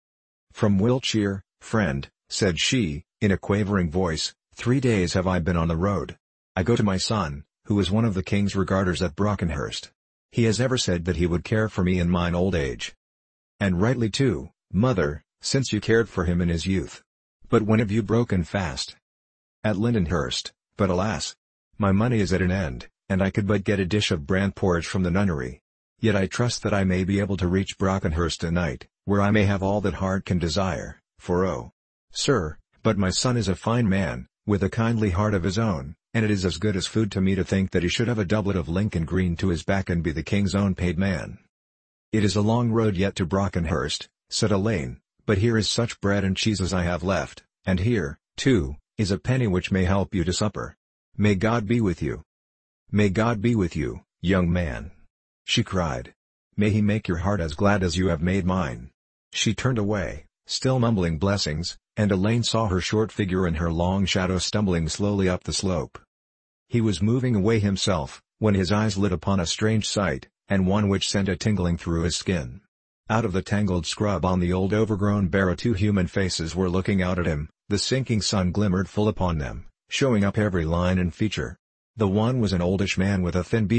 "From Wiltshire, friend," said she, in a quavering voice, 3 days have I been on the road. I go to my son, who is one of the king's regarders at Brockenhurst. He has ever said that he would care for me in mine old age. And rightly too, mother, since you cared for him in his youth. But when have you broken fast?" "At Lindenhurst, but alas! My money is at an end, and I could but get a dish of bran porridge from the nunnery. Yet I trust that I may be able to reach Brockenhurst tonight, where I may have all that heart can desire, for oh, sir, but my son is a fine man, with a kindly heart of his own, and it is as good as food to me to think that he should have a doublet of Lincoln green to his back and be the king's own paid man." "It is a long road yet to Brockenhurst," said Elaine, "but here is such bread and cheese as I have left, and here, too, is a penny which may help you to supper. May God be with you." "May God be with you, young man," she cried. "May he make your heart as glad as you have made mine." She turned away, still mumbling blessings, and Elaine saw her short figure in her long shadow stumbling slowly up the slope. He was moving away himself, when his eyes lit upon a strange sight, and one which sent a tingling through his skin. Out of the tangled scrub on the old overgrown barrow 2 human faces were looking out at him, the sinking sun glimmered full upon them, showing up every line and feature. The one was an oldish man with a thin beard,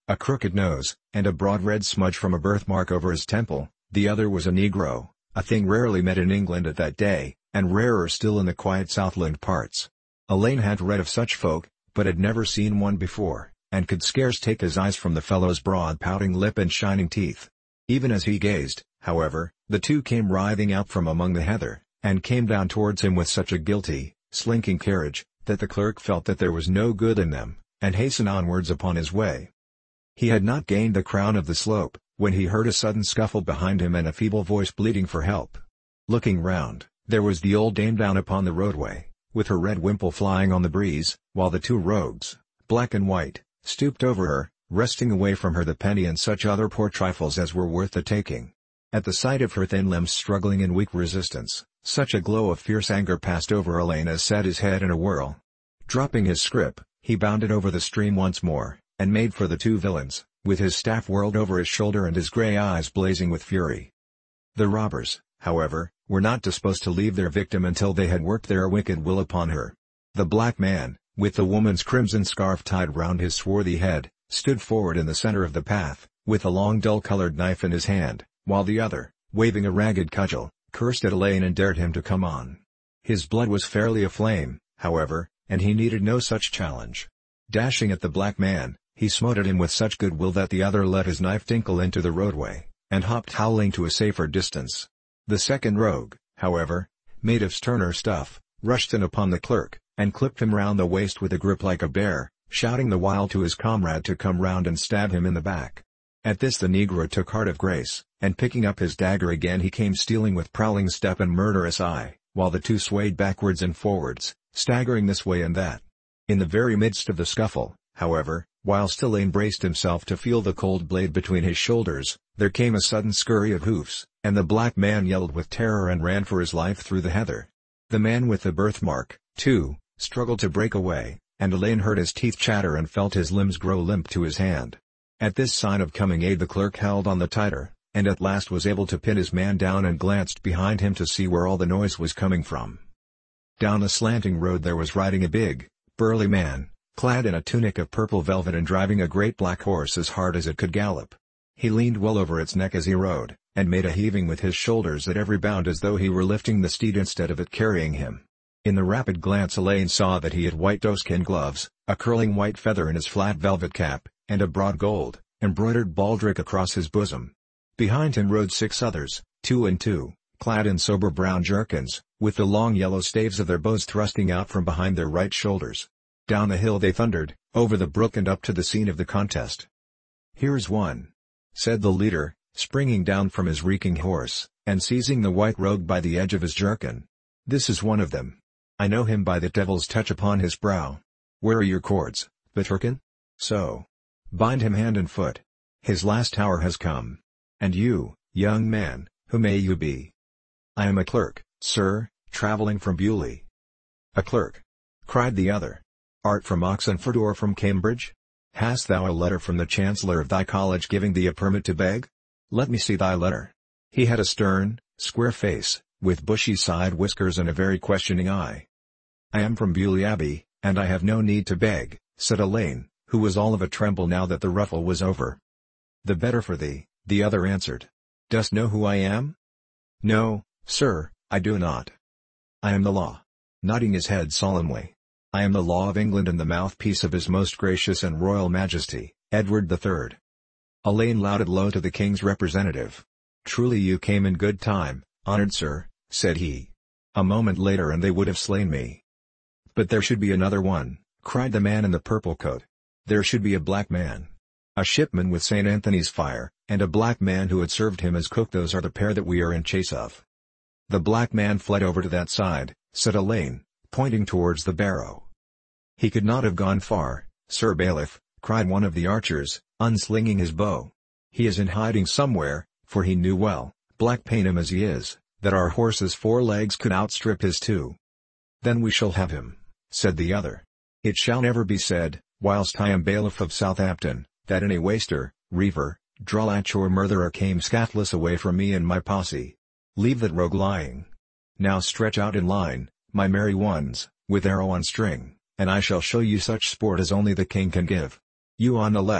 a crooked nose, and a broad red smudge from a birthmark over his temple. The other was a Negro, a thing rarely met in England at that day, and rarer still in the quiet Southland parts. Elaine had read of such folk, but had never seen one before, and could scarce take his eyes from the fellow's broad pouting lip and shining teeth. Even as he gazed, however, the two came writhing out from among the heather, and came down towards him with such a guilty, slinking carriage, that the clerk felt that there was no good in them, and hastened onwards upon his way. He had not gained the crown of the slope, when he heard a sudden scuffle behind him and a feeble voice bleating for help. Looking round, there was the old dame down upon the roadway, with her red wimple flying on the breeze, while the two rogues, black and white, stooped over her, wresting away from her the penny and such other poor trifles as were worth the taking. At the sight of her thin limbs struggling in weak resistance, such a glow of fierce anger passed over Elaine as set his head in a whirl. Dropping his scrip, he bounded over the stream once more, and made for the two villains, with his staff whirled over his shoulder and his grey eyes blazing with fury. The robbers, however, were not disposed to leave their victim until they had worked their wicked will upon her. The black man, with the woman's crimson scarf tied round his swarthy head, stood forward in the center of the path, with a long dull-colored knife in his hand, while the other, waving a ragged cudgel, cursed at Elaine and dared him to come on. His blood was fairly aflame, however, and he needed no such challenge. Dashing at the black man, he smote at him with such good will that the other let his knife tinkle into the roadway, and hopped howling to a safer distance. The second rogue, however, made of sterner stuff, rushed in upon the clerk, and clipped him round the waist with a grip like a bear, shouting the while to his comrade to come round and stab him in the back. At this the Negro took heart of grace, and picking up his dagger again he came stealing with prowling step and murderous eye, while the two swayed backwards and forwards, staggering this way and that. In the very midst of the scuffle, however, whilst Elaine braced himself to feel the cold blade between his shoulders, there came a sudden scurry of hoofs, and the black man yelled with terror and ran for his life through the heather. The man with the birthmark, too, struggled to break away, and Elaine heard his teeth chatter and felt his limbs grow limp to his hand. At this sign of coming aid the clerk held on the tighter, and at last was able to pin his man down and glanced behind him to see where all the noise was coming from. Down a slanting road there was riding a big, burly man, clad in a tunic of purple velvet and driving a great black horse as hard as it could gallop. He leaned well over its neck as he rode, and made a heaving with his shoulders at every bound as though he were lifting the steed instead of it carrying him. In the rapid glance Elaine saw that he had white doeskin gloves, a curling white feather in his flat velvet cap, and a broad gold, embroidered baldric across his bosom. Behind him rode 6 others, 2 and 2, clad in sober brown jerkins, with the long yellow staves of their bows thrusting out from behind their right shoulders. Down the hill they thundered, over the brook and up to the scene of the contest. "Here's one," said the leader, springing down from his reeking horse, and seizing the white rogue by the edge of his jerkin. "This is one of them. I know him by the devil's touch upon his brow. Where are your cords, Peterkin? So. Bind him hand and foot. His last hour has come. And you, young man, who may you be?" "I am a clerk, sir, travelling from Beaulieu." "A clerk?" cried the other. "Art from Oxenford or from Cambridge? Hast thou a letter from the Chancellor of thy college giving thee a permit to beg? Let me see thy letter." He had a stern, square face, with bushy side whiskers and a very questioning eye. "I am from Beaulieu Abbey, and I have no need to beg," said Elaine, who was all of a tremble now that the ruffle was over. "The better for thee," the other answered. "Dost know who I am?" "No, sir, I do not." "I am the law," nodding his head solemnly. "I am the law of England and the mouthpiece of His Most Gracious and Royal Majesty, Edward III." Elaine lauded low to the king's representative. "Truly you came in good time, honored sir," said he. "A moment later and they would have slain me." "But there should be another one," cried the man in the purple coat. "There should be a black man. A shipman with St. Anthony's fire, and a black man who had served him as cook. Those are the pair that we are in chase of." "The black man fled over to that side," said Elaine, pointing towards the barrow. "He could not have gone far, Sir Bailiff," cried one of the archers, unslinging his bow. "He is in hiding somewhere, for he knew well, black Paynham as he is, that our horse's 4 legs could outstrip his 2. "Then we shall have him," said the other. "It shall never be said, whilst I am bailiff of Southampton, that any waster, reiver, drollatch or murderer came scathless away from me and my posse. Leave that rogue lying. Now stretch out in line, my merry ones, with arrow on string, and I shall show you such sport as only the king can give. You on the left,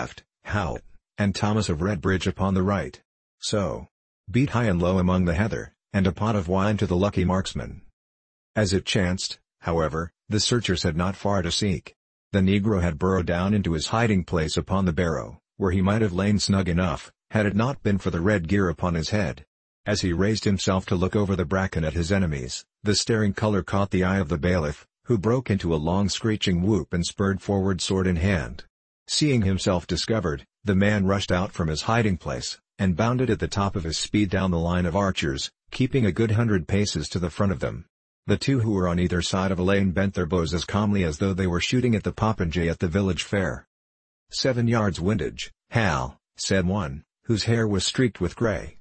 Howat, and Thomas of Redbridge upon the right. So beat high and low among the heather, and a pot of wine to the lucky marksman. As it chanced, however, the searchers had not far to seek. The negro had burrowed down into his hiding place upon the barrow, where he might have lain snug enough, had it not been for the red gear upon his head. As he raised himself to look over the bracken at his enemies, the staring colour caught the eye of the bailiff, who broke into a long screeching whoop and spurred forward sword in hand. Seeing himself discovered, the man rushed out from his hiding place, and bounded at the top of his speed down the line of archers, keeping a good 100 paces to the front of them. The two who were on either side of Elaine bent their bows as calmly as though they were shooting at the popinjay at the village fair. 7 yards windage, Hal, said one, whose hair was streaked with grey.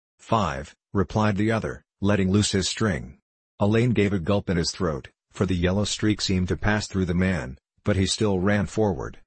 5, replied the other, letting loose his string. Elaine gave a gulp in his throat, for the yellow streak seemed to pass through the man, but he still ran forward.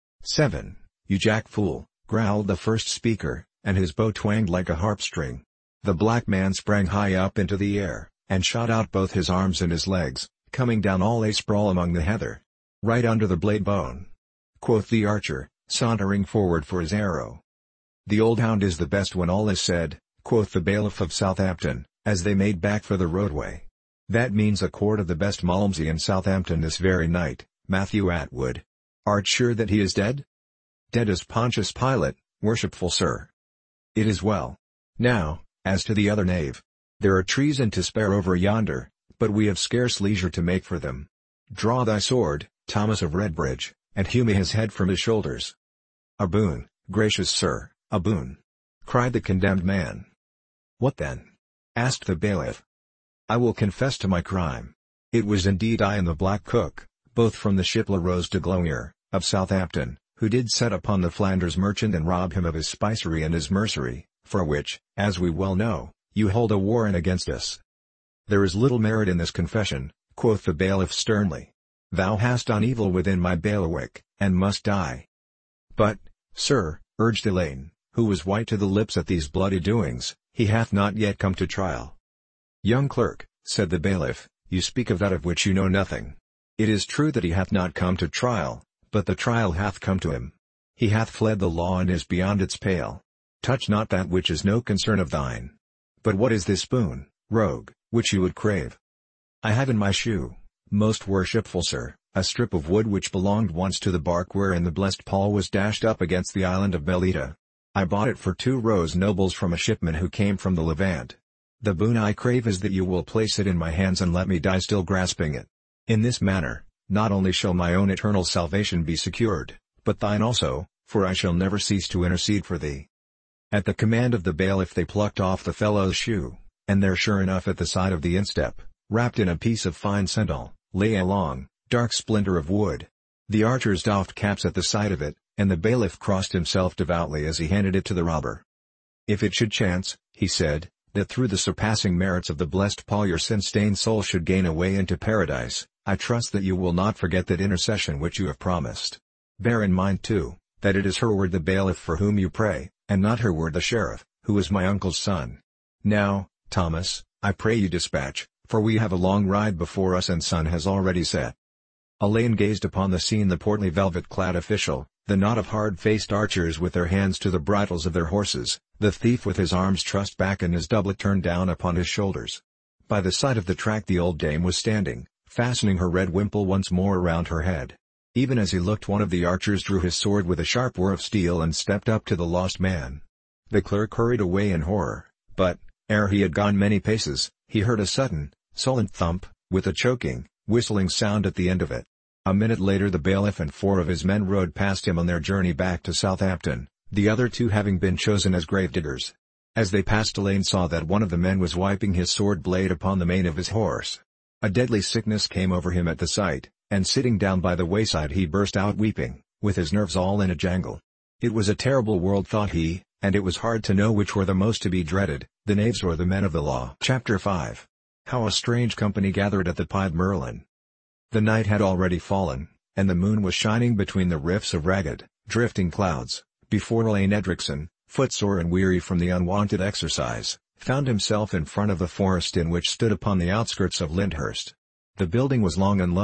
7, you jack fool, growled the first speaker, and his bow twanged like a harp string. The black man sprang high up into the air, and shot out both his arms and his legs, coming down all a-sprawl among the heather. Right under the blade bone, quoth the archer, sauntering forward for his arrow. The old hound is the best when all is said, quoth the bailiff of Southampton, as they made back for the roadway. That means a quart of the best Malmsey in Southampton this very night, Matthew Atwood. Art sure that he is dead? Dead as Pontius Pilate, worshipful sir. It is well. Now, as to the other knave. There are trees and to spare over yonder, but we have scarce leisure to make for them. Draw thy sword, Thomas of Redbridge, and hew me his head from his shoulders. A boon, gracious sir, a boon, cried the condemned man. What then? Asked the bailiff. I will confess to my crime. It was indeed I and the black cook, both from the ship La Rose de Gloire, of Southampton, who did set upon the Flanders merchant and rob him of his spicery and his mercery, for which, as we well know, you hold a warrant against us. There is little merit in this confession, quoth the bailiff sternly. Thou hast done evil within my bailiwick, and must die. But, sir, urged Elaine, who was white to the lips at these bloody doings, he hath not yet come to trial. Young clerk, said the bailiff, you speak of that of which you know nothing. It is true that he hath not come to trial, but the trial hath come to him. He hath fled the law and is beyond its pale. Touch not that which is no concern of thine. But what is this boon, rogue, which you would crave? I have in my shoe, most worshipful sir, a strip of wood which belonged once to the bark wherein the blessed Paul was dashed up against the island of Melita. I bought it for 2 rose nobles from a shipman who came from the Levant. The boon I crave is that you will place it in my hands and let me die still grasping it. In this manner, not only shall my own eternal salvation be secured, but thine also, for I shall never cease to intercede for thee. At the command of the bailiff they plucked off the fellow's shoe, and there sure enough at the side of the instep, wrapped in a piece of fine sendal, lay a long, dark splinter of wood. The archers doffed caps at the sight of it, and the bailiff crossed himself devoutly as he handed it to the robber. If it should chance, he said, that through the surpassing merits of the blessed Paul your sin-stained soul should gain a way into paradise, I trust that you will not forget that intercession which you have promised. Bear in mind too, that it is Hereward the bailiff for whom you pray, and not Hereward the sheriff, who is my uncle's son. Now, Thomas, I pray you dispatch, for we have a long ride before us and sun has already set. Elaine gazed upon the scene, the portly velvet-clad official, the knot of hard-faced archers with their hands to the bridles of their horses, the thief with his arms trussed back and his doublet turned down upon his shoulders. By the side of the track the old dame was standing, fastening her red wimple once more around her head. Even as he looked, one of the archers drew his sword with a sharp whir of steel and stepped up to the lost man. The clerk hurried away in horror, but, ere he had gone many paces, he heard a sudden, sullen thump, with a choking, whistling sound at the end of it. A minute later the bailiff and 4 of his men rode past him on their journey back to Southampton, the other 2 having been chosen as gravediggers. As they passed, Elaine saw that one of the men was wiping his sword blade upon the mane of his horse. A deadly sickness came over him at the sight, and sitting down by the wayside he burst out weeping, with his nerves all in a jangle. It was a terrible world, thought he, and it was hard to know which were the most to be dreaded, the knaves or the men of the law. Chapter 5. How a strange company gathered at the Pied Merlin. The night had already fallen, and the moon was shining between the rifts of ragged, drifting clouds, before Elaine Edrickson, footsore and weary from the unwonted exercise, found himself in front of the forest inn which stood upon the outskirts of Lyndhurst. The building was long and low,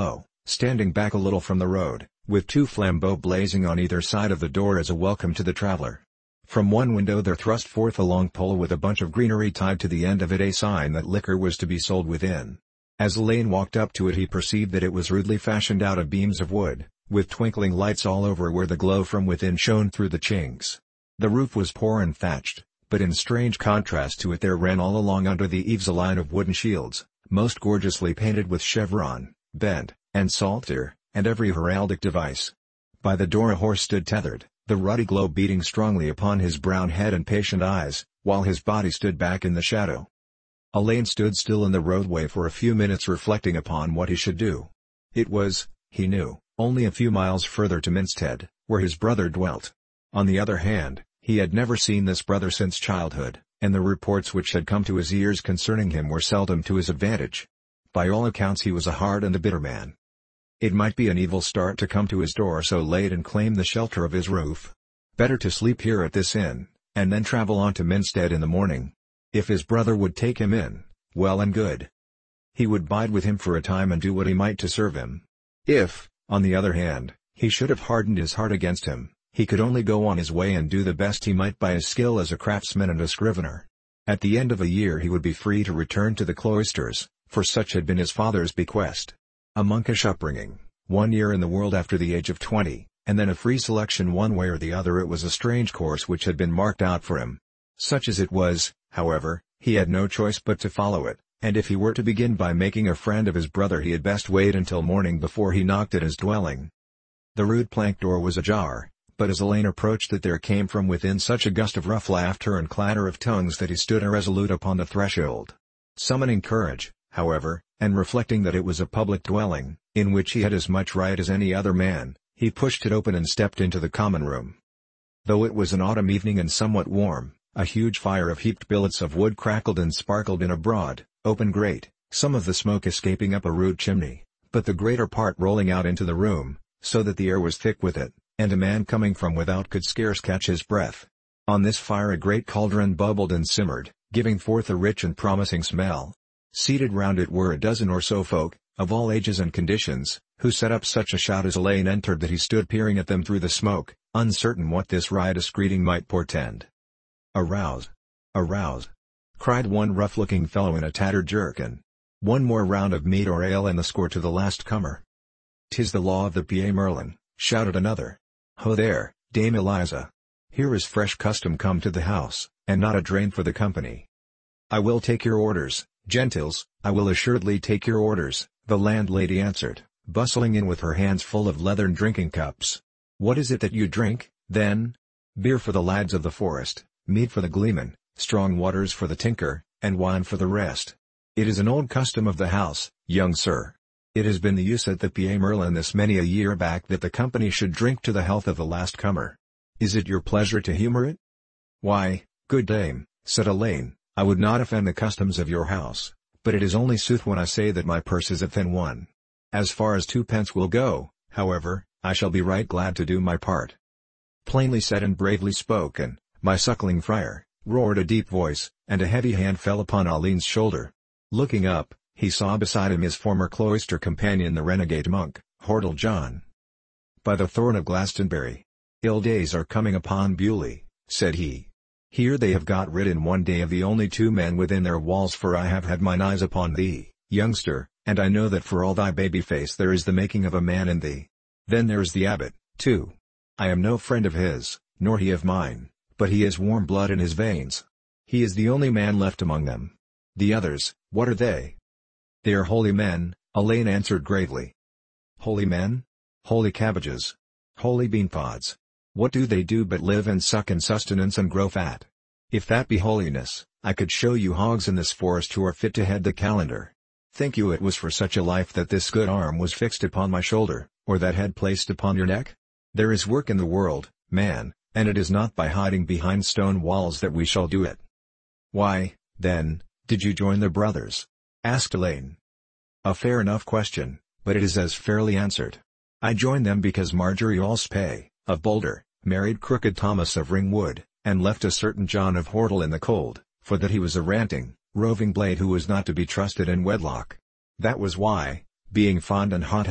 standing back a little from the road, with two flambeaux blazing on either side of the door as a welcome to the traveler. From one window there thrust forth a long pole with a bunch of greenery tied to the end of it, a sign that liquor was to be sold within. As Elaine walked up to it he perceived that it was rudely fashioned out of beams of wood, with twinkling lights all over where the glow from within shone through the chinks. The roof was poor and thatched, but in strange contrast to it there ran all along under the eaves a line of wooden shields, most gorgeously painted with chevron, bent, and saltire, and every heraldic device. By the door a horse stood tethered, the ruddy glow beating strongly upon his brown head and patient eyes, while his body stood back in the shadow. Elaine stood still in the roadway for a few minutes reflecting upon what he should do. It was, he knew, only a few miles further to Minstead, where his brother dwelt. On the other hand, he had never seen this brother since childhood, and the reports which had come to his ears concerning him were seldom to his advantage. By all accounts he was a hard and a bitter man. It might be an evil start to come to his door so late and claim the shelter of his roof. Better to sleep here at this inn, and then travel on to Minstead in the morning. If his brother would take him in, well and good. He would bide with him for a time and do what he might to serve him. If, on the other hand, he should have hardened his heart against him, he could only go on his way and do the best he might by his skill as a craftsman and a scrivener. At the end of a year he would be free to return to the cloisters, for such had been his father's bequest. A monkish upbringing, 1 year in the world after the age of 20, and then a free selection one way or the other. It was a strange course which had been marked out for him. Such as it was, however, he had no choice but to follow it, and if he were to begin by making a friend of his brother he had best wait until morning before he knocked at his dwelling. The rude plank door was ajar, but as Elaine approached it there came from within such a gust of rough laughter and clatter of tongues that he stood irresolute upon the threshold. Summoning courage, however, and reflecting that it was a public dwelling, in which he had as much right as any other man, he pushed it open and stepped into the common room. Though it was an autumn evening and somewhat warm, a huge fire of heaped billets of wood crackled and sparkled in a broad, open grate, some of the smoke escaping up a rude chimney, but the greater part rolling out into the room, so that the air was thick with it, and a man coming from without could scarce catch his breath. On this fire a great cauldron bubbled and simmered, giving forth a rich and promising smell. Seated round it were a dozen or so folk, of all ages and conditions, who set up such a shout as Elaine entered that he stood peering at them through the smoke, uncertain what this riotous greeting might portend. "Arouse! Arouse!" cried one rough-looking fellow in a tattered jerkin. "One more round of meat or ale and the score to the last comer." "'Tis the law of the P.A. Merlin," shouted another. "Ho there, Dame Eliza! Here is fresh custom come to the house, and not a drain for the company." "I will take your orders, gentils, I will assuredly take your orders," the landlady answered, bustling in with her hands full of leathern drinking cups. "What is it that you drink, then?" "Beer for the lads of the forest, mead for the gleeman, strong waters for the tinker, and wine for the rest. It is an old custom of the house, young sir. It has been the use at the P.A. Merlin this many a year back that the company should drink to the health of the last comer. Is it your pleasure to humour it?" "Why, good dame," said Elaine, "I would not offend the customs of your house, but it is only sooth when I say that my purse is a thin one. As far as 2 pence will go, however, I shall be right glad to do my part." "Plainly said and bravely spoken, my suckling friar," roared a deep voice, and a heavy hand fell upon Elaine's shoulder. Looking up, he saw beside him his former cloister companion the renegade monk, Hordle John. "By the thorn of Glastonbury! Ill days are coming upon Beaulieu," said he. "Here they have got rid in one day of the only 2 men within their walls, for I have had mine eyes upon thee, youngster, and I know that for all thy baby face there is the making of a man in thee. Then there is the abbot, too. I am no friend of his, nor he of mine, but he has warm blood in his veins. He is the only man left among them. The others, what are they?" "They are holy men," Elaine answered gravely. "Holy men? Holy cabbages! Holy bean pods! What do they do but live and suck in sustenance and grow fat? If that be holiness, I could show you hogs in this forest who are fit to head the calendar. Think you it was for such a life that this good arm was fixed upon my shoulder, or that head placed upon your neck? There is work in the world, man, and it is not by hiding behind stone walls that we shall do it." "Why, then, did you join the brothers?" asked Elaine. "A fair enough question, but it is as fairly answered. I joined them because Marjorie Allspay, of Boulder, married crooked Thomas of Ringwood, and left a certain John of Hordle in the cold, for that he was a ranting, roving blade who was not to be trusted in wedlock. That was why, being fond and hot-headed,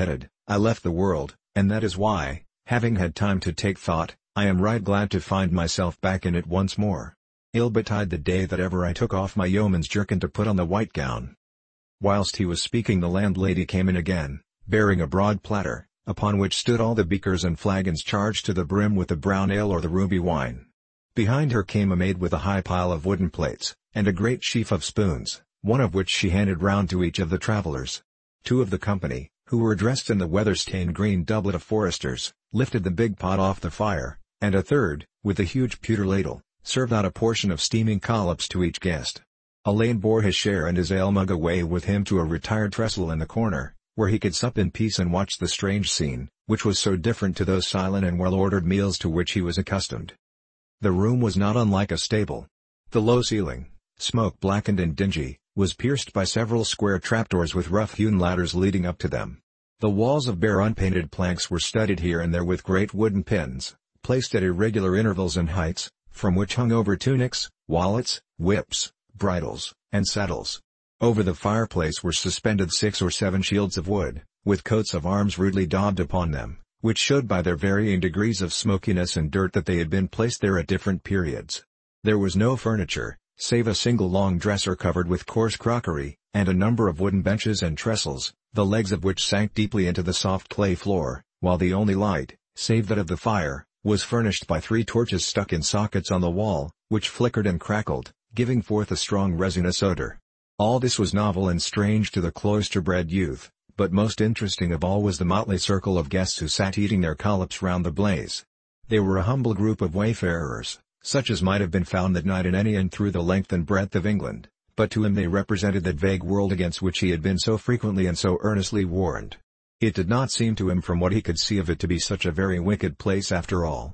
I left the world, and that is why, having had time to take thought, I am right glad to find myself back in it once more. Ill betide the day that ever I took off my yeoman's jerkin to put on the white gown." Whilst he was speaking, the landlady came in again, bearing a broad platter, upon which stood all the beakers and flagons charged to the brim with the brown ale or the ruby wine. Behind her came a maid with a high pile of wooden plates, and a great sheaf of spoons, one of which she handed round to each of the travellers. Two of the company, who were dressed in the weather-stained green doublet of foresters, lifted the big pot off the fire, and a third, with a huge pewter ladle, served out a portion of steaming collops to each guest. Elaine bore his share and his ale-mug away with him to a retired trestle in the corner, where he could sup in peace and watch the strange scene, which was so different to those silent and well-ordered meals to which he was accustomed. The room was not unlike a stable. The low ceiling, smoke-blackened and dingy, was pierced by several square trapdoors with rough-hewn ladders leading up to them. The walls of bare unpainted planks were studded here and there with great wooden pins, placed at irregular intervals and heights, from which hung over tunics, wallets, whips, bridles, and saddles. Over the fireplace were suspended 6 or 7 shields of wood, with coats of arms rudely daubed upon them, which showed by their varying degrees of smokiness and dirt that they had been placed there at different periods. There was no furniture, save a single long dresser covered with coarse crockery, and a number of wooden benches and trestles, the legs of which sank deeply into the soft clay floor, while the only light, save that of the fire, was furnished by 3 torches stuck in sockets on the wall, which flickered and crackled, giving forth a strong resinous odor. All this was novel and strange to the cloister-bred youth, but most interesting of all was the motley circle of guests who sat eating their collops round the blaze. They were a humble group of wayfarers, such as might have been found that night in any inn through the length and breadth of England, but to him they represented that vague world against which he had been so frequently and so earnestly warned. It did not seem to him from what he could see of it to be such a very wicked place after all.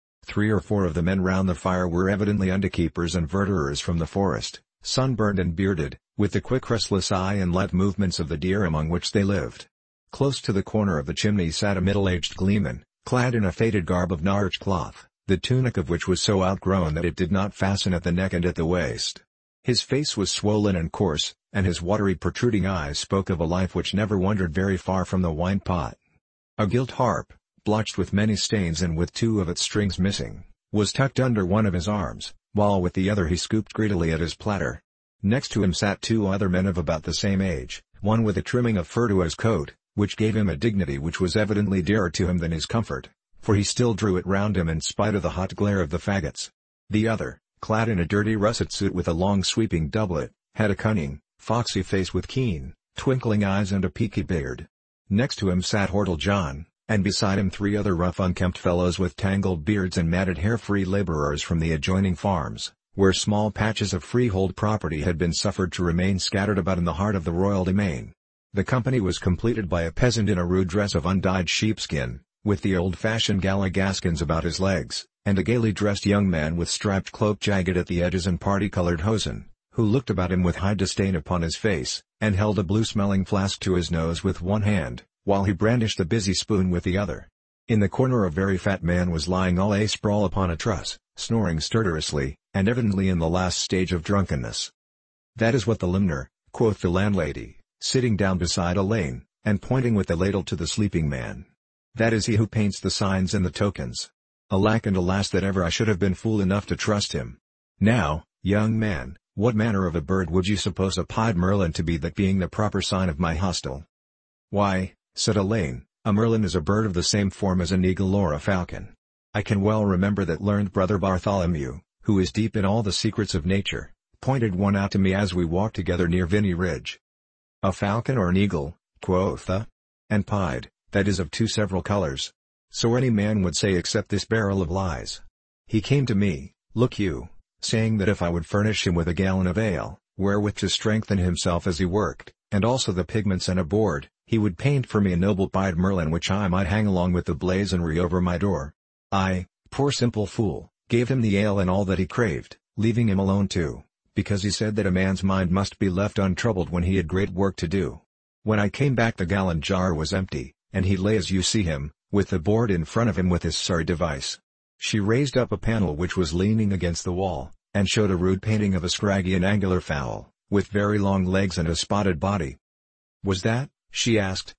3 or 4 of the men round the fire were evidently underkeepers and verderers from the forest, sunburned and bearded, with the quick restless eye and light movements of the deer among which they lived. Close to the corner of the chimney sat a middle-aged gleeman, clad in a faded garb of Norwich cloth, the tunic of which was so outgrown that it did not fasten at the neck and at the waist. His face was swollen and coarse, and his watery protruding eyes spoke of a life which never wandered very far from the wine-pot. A gilt harp, blotched with many stains and with 2 of its strings missing, was tucked under one of his arms, while with the other he scooped greedily at his platter. Next to him sat 2 other men of about the same age, one with a trimming of fur to his coat, which gave him a dignity which was evidently dearer to him than his comfort, for he still drew it round him in spite of the hot glare of the faggots. The other, clad in a dirty russet suit with a long sweeping doublet, had a cunning, foxy face with keen, twinkling eyes and a peaky beard. Next to him sat Hortel John, and beside him 3 other rough unkempt fellows with tangled beards and matted hair, free labourers from the adjoining farms, where small patches of freehold property had been suffered to remain scattered about in the heart of the royal domain. The company was completed by a peasant in a rude dress of undyed sheepskin, with the old-fashioned galligaskins about his legs, and a gaily dressed young man with striped cloak jagged at the edges and party-coloured hosen, who looked about him with high disdain upon his face, and held a blue-smelling flask to his nose with one hand, while he brandished a busy spoon with the other. In the corner a very fat man was lying all a-sprawl upon a truss, snoring stertorously, and evidently in the last stage of drunkenness. "That is what the limner," quoth the landlady, sitting down beside Elaine, and pointing with the ladle to the sleeping man. "That is he who paints the signs and the tokens. Alack and alas that ever I should have been fool enough to trust him. Now, young man, what manner of a bird would you suppose a pied merlin to be, that being the proper sign of my hostel?" "Why," said Elaine, "a merlin is a bird of the same form as an eagle or a falcon. I can well remember that learned brother Bartholomew, who is deep in all the secrets of nature, pointed one out to me as we walked together near Vinney Ridge." "A falcon or an eagle," quotha? "And pied, that is of 2 several colors. So any man would say except this barrel of lies. He came to me, look you, saying that if I would furnish him with a gallon of ale, wherewith to strengthen himself as he worked, and also the pigments and a board, he would paint for me a noble pied merlin which I might hang along with the blazonry over my door. I, poor simple fool, gave him the ale and all that he craved, leaving him alone too, because he said that a man's mind must be left untroubled when he had great work to do. When I came back the gallon jar was empty, and he lay as you see him, with the board in front of him with his sorry device." She raised up a panel which was leaning against the wall, and showed a rude painting of a scraggy and angular fowl, with very long legs and a spotted body. "Was that," she asked,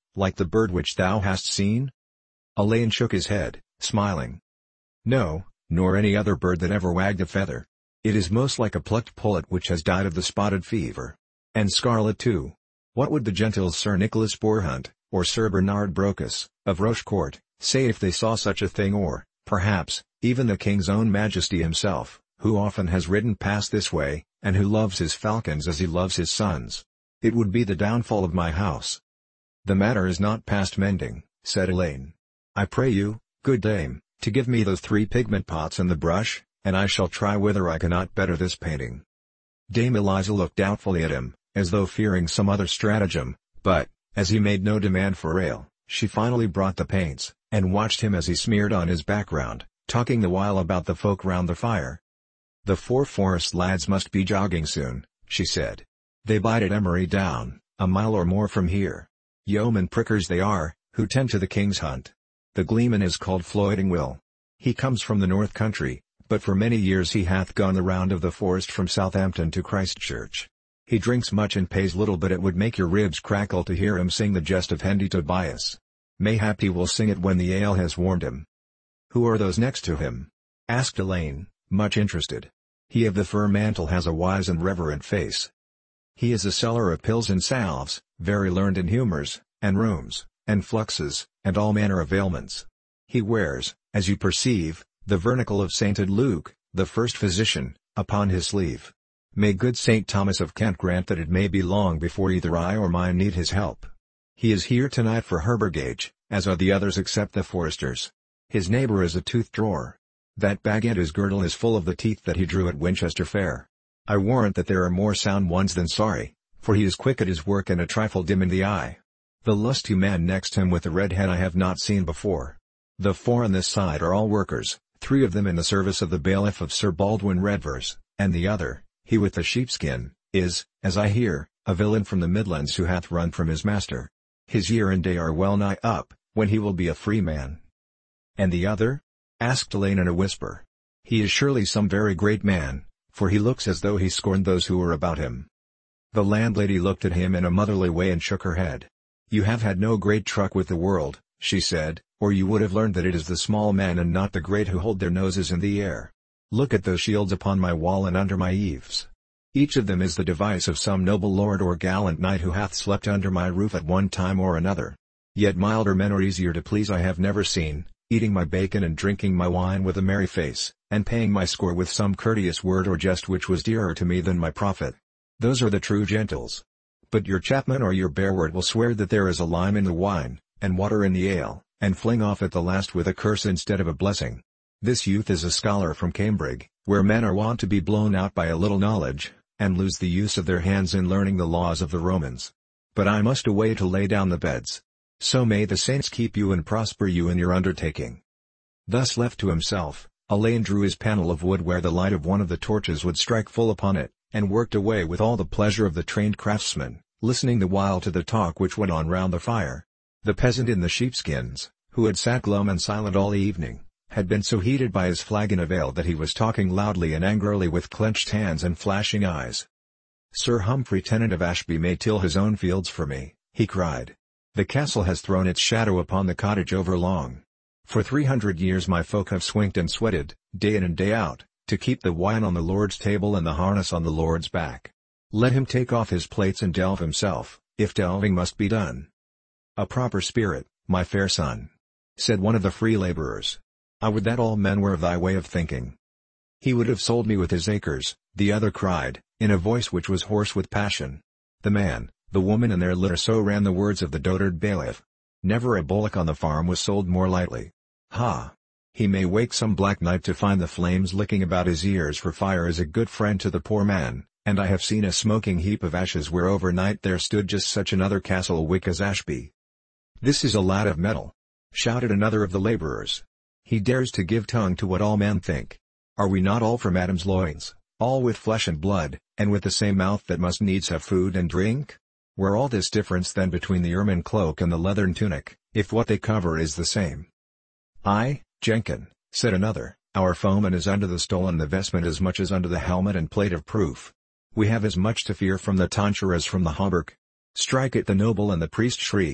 Like the bird which thou hast seen?" Elaine shook his head, smiling. "No, nor any other bird that ever wagged a feather. It is most like a plucked pullet which has died of the spotted fever. And scarlet too. What would the gentle Sir Nicholas Borehunt, or Sir Bernard Brocas, of Rochecourt, say if they saw such a thing, or, perhaps, even the King's own Majesty himself, who often has ridden past this way, and who loves his falcons as he loves his sons? It would be the downfall of my house." "The matter is not past mending," said Elaine. "I pray you, good dame, to give me those 3 pigment pots and the brush, and I shall try whether I cannot better this painting." Dame Eliza looked doubtfully at him, as though fearing some other stratagem, but, as he made no demand for ale, she finally brought the paints, and watched him as he smeared on his background, talking the while about the folk round the fire. "The 4 forest lads must be jogging soon," she said. "They bide at Emery Down, a mile or more from here. Yeomen prickers they are, who tend to the King's hunt. The gleeman is called Floyding Will. He comes from the north country, but for many years he hath gone the round of the forest from Southampton to Christchurch. He drinks much and pays little, but it would make your ribs crackle to hear him sing the jest of Hendy Tobias. Mayhap he will sing it when the ale has warmed him." "Who are those next to him?" asked Elaine, much interested. "He of the fur mantle has a wise and reverent face. He is a seller of pills and salves, very learned in humours, and rheums, and fluxes, and all manner of ailments. He wears, as you perceive, the vernicle of Sainted Luke, the first physician, upon his sleeve. May good St. Thomas of Kent grant that it may be long before either I or mine need his help. He is here tonight for herbergage, as are the others except the foresters. His neighbour is a tooth drawer. That bag at his girdle is full of the teeth that he drew at Winchester Fair. I warrant that there are more sound ones than sorry, for he is quick at his work and a trifle dim in the eye. The lusty man next him with the red head I have not seen before. The 4 on this side are all workers, 3 of them in the service of the bailiff of Sir Baldwin Redvers, and the other, he with the sheepskin, is, as I hear, a villain from the Midlands who hath run from his master. His year and day are well nigh up, when he will be a free man." "And the other?" asked Elaine in a whisper. "He is surely some very great man, for he looks as though he scorned those who were about him." The landlady looked at him in a motherly way and shook her head. "You have had no great truck with the world," she said, "or you would have learned that it is the small men and not the great who hold their noses in the air. Look at those shields upon my wall and under my eaves. Each of them is the device of some noble lord or gallant knight who hath slept under my roof at one time or another. Yet milder men or easier to please I have never seen, eating my bacon and drinking my wine with a merry face, and paying my score with some courteous word or jest which was dearer to me than my profit. Those are the true gentles. But your chapman or your bearward will swear that there is a lime in the wine, and water in the ale, and fling off at the last with a curse instead of a blessing. This youth is a scholar from Cambridge, where men are wont to be blown out by a little knowledge, and lose the use of their hands in learning the laws of the Romans. But I must away to lay down the beds. So may the saints keep you and prosper you in your undertaking." Thus left to himself, Elaine drew his panel of wood where the light of one of the torches would strike full upon it, and worked away with all the pleasure of the trained craftsman, listening the while to the talk which went on round the fire. The peasant in the sheepskins, who had sat glum and silent all the evening, had been so heated by his flagon of ale that he was talking loudly and angrily with clenched hands and flashing eyes. "Sir Humphrey Tennant of Ashby may till his own fields for me," he cried. "The castle has thrown its shadow upon the cottage overlong. For 300 years my folk have swinked and sweated, day in and day out, to keep the wine on the Lord's table and the harness on the Lord's back. Let him take off his plates and delve himself, if delving must be done." "A proper spirit, my fair son," said one of the free labourers. "I would that all men were of thy way of thinking." "He would have sold me with his acres," the other cried, in a voice which was hoarse with passion. The man, the woman and their litter, so ran the words of the dotard bailiff. Never a bullock on the farm was sold more lightly. Ha! He may wake some black night to find the flames licking about his ears, for fire is a good friend to the poor man, and I have seen a smoking heap of ashes where overnight there stood just such another castle wick as Ashby. "This is a lad of mettle," shouted another of the labourers. "He dares to give tongue to what all men think. Are we not all from Adam's loins, all with flesh and blood, and with the same mouth that must needs have food and drink? Where all this difference then between the ermine cloak and the leathern tunic, if what they cover is the same?" "Aye, Jenkin," said another, "our foeman is under the stole and the vestment as much as under the helmet and plate of proof. We have as much to fear from the tonsure as from the hauberk. Strike it the noble and the priest shrieks,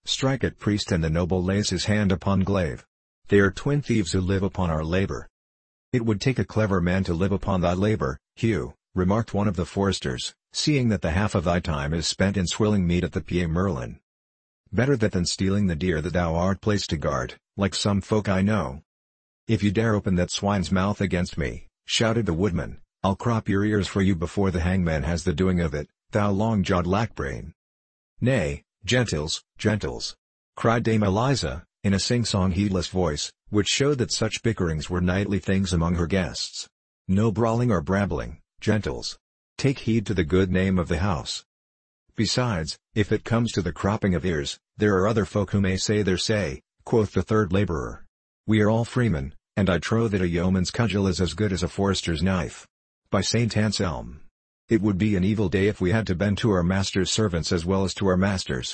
Strike at priest and the noble lays his hand upon glaive. They are twin thieves who live upon our labor. It would take a clever man to live upon thy labor, Hugh, remarked one of the foresters, seeing that the half of thy time is spent in swilling meat at the Pied Merlin. Better that than stealing the deer that thou art placed to guard, like some folk I know. If you dare open that swine's mouth against me, shouted the woodman, I'll crop your ears for you before the hangman has the doing of it, thou long-jawed lackbrain. Nay, gentles, gentles! Cried Dame Eliza, in a sing-song heedless voice, which showed that such bickerings were nightly things among her guests. No brawling or brabbling, gentles. Take heed to the good name of the house. Besides, if it comes to the cropping of ears, there are other folk who may say their say, quoth the third laborer. We are all freemen, and I trow that a yeoman's cudgel is as good as a forester's knife. By Saint Anselm! It would be an evil day if we had to bend to our master's servants as well as to our masters.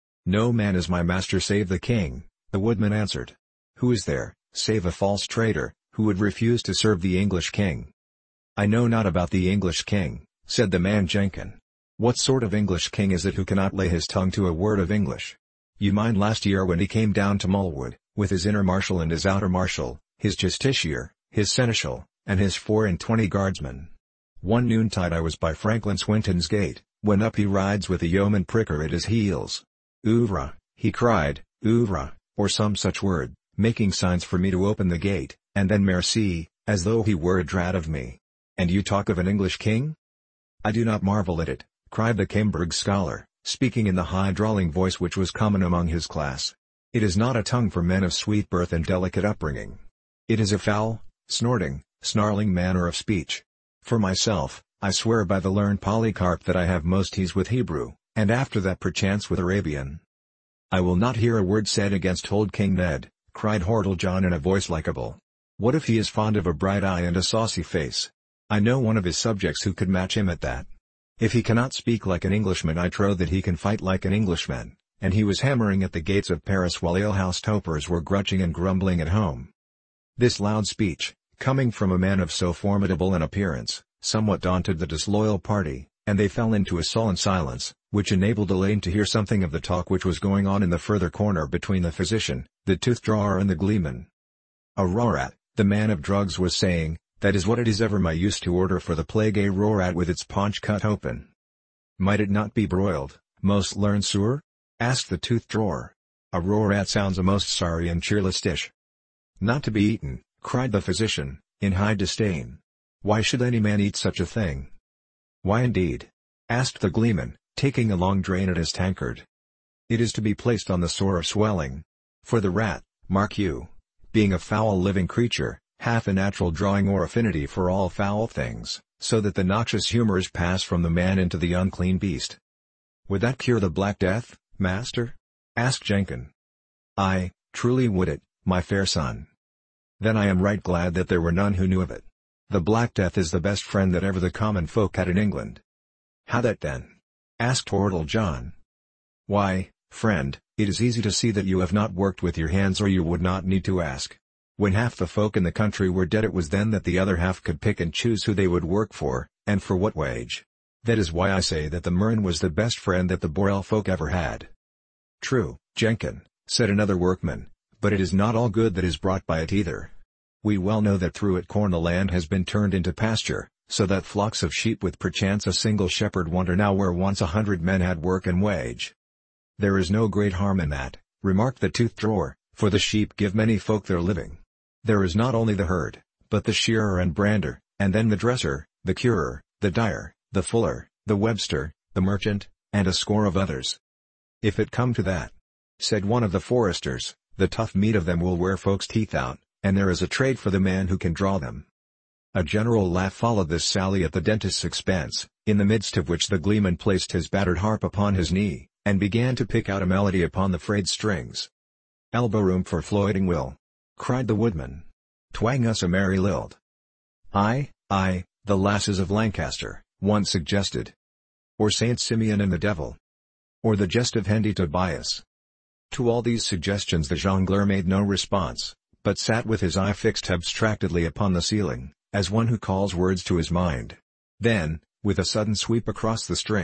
No man is my master save the king, the woodman answered. Who is there, save a false traitor, who would refuse to serve the English king? I know not about the English king, said the man Jenkin. What sort of English king is it who cannot lay his tongue to a word of English? You mind last year when he came down to Mulwood, with his inner marshal and his outer marshal, his justiciar, his seneschal, and his 24 guardsmen. One noontide I was by Franklin Swinton's gate, when up he rides with a yeoman pricker at his heels. Ouvre, he cried, ouvre, or some such word, making signs for me to open the gate, and then merci, as though he were a drat of me. And you talk of an English king? I do not marvel at it, cried the Cambridge scholar, speaking in the high drawling voice which was common among his class. It is not a tongue for men of sweet birth and delicate upbringing. It is a foul, snorting, snarling manner of speech. For myself, I swear by the learned Polycarp that I have most ease with Hebrew, and after that perchance with Arabian. I will not hear a word said against old King Ned, cried Hortle John in a voice like a bull. What if he is fond of a bright eye and a saucy face? I know one of his subjects who could match him at that. If he cannot speak like an Englishman I trow that he can fight like an Englishman, and he was hammering at the gates of Paris while alehouse topers were grudging and grumbling at home. This loud speech, coming from a man of so formidable an appearance, somewhat daunted the disloyal party, and they fell into a sullen silence, which enabled Elaine to hear something of the talk which was going on in the further corner between the physician, the tooth-drawer and the gleeman. A Rorat, the man of drugs was saying, that is what it is ever my use to order for the plague, a Rorat with its paunch cut open. Might it not be broiled, most learned Sieur? Asked the tooth-drawer. A Rorat sounds a most sorry and cheerless dish. Not to be eaten, cried the physician, in high disdain. Why should any man eat such a thing? Why indeed? Asked the gleeman, taking a long drain at his tankard. It is to be placed on the sore of swelling. For the rat, mark you, being a foul living creature, hath a natural drawing or affinity for all foul things, so that the noxious humours pass from the man into the unclean beast. Would that cure the Black Death, master? Asked Jenkin. Aye, truly would it, my fair son. Then I am right glad that there were none who knew of it. The Black Death is the best friend that ever the common folk had in England. How that then? Asked Hortle John. Why, friend, it is easy to see that you have not worked with your hands or you would not need to ask. When half the folk in the country were dead it was then that the other half could pick and choose who they would work for, and for what wage. That is why I say that the Murren was the best friend that the Borel folk ever had. True, Jenkin, said another workman, but it is not all good that is brought by it either. We well know that through it corn the land has been turned into pasture, so that flocks of sheep with perchance a single shepherd wander now where once 100 men had work and wage. There is no great harm in that, remarked the tooth-drawer, for the sheep give many folk their living. There is not only the herd, but the shearer and brander, and then the dresser, the curer, the dyer, the fuller, the webster, the merchant, and a score of others. If it come to that, said one of the foresters, the tough meat of them will wear folks' teeth out, and there is a trade for the man who can draw them. A general laugh followed this sally at the dentist's expense, in the midst of which the gleeman placed his battered harp upon his knee, and began to pick out a melody upon the frayed strings. Elbow room for floyding will, cried the woodman. Twang us a merry lilt. Aye, aye, the lasses of Lancaster, one suggested. Or Saint Simeon and the devil. Or the jest of Hendy Tobias. To all these suggestions the jongleur made no response, but sat with his eye fixed abstractedly upon the ceiling, as one who calls words to his mind. Then, with a sudden sweep across the strings,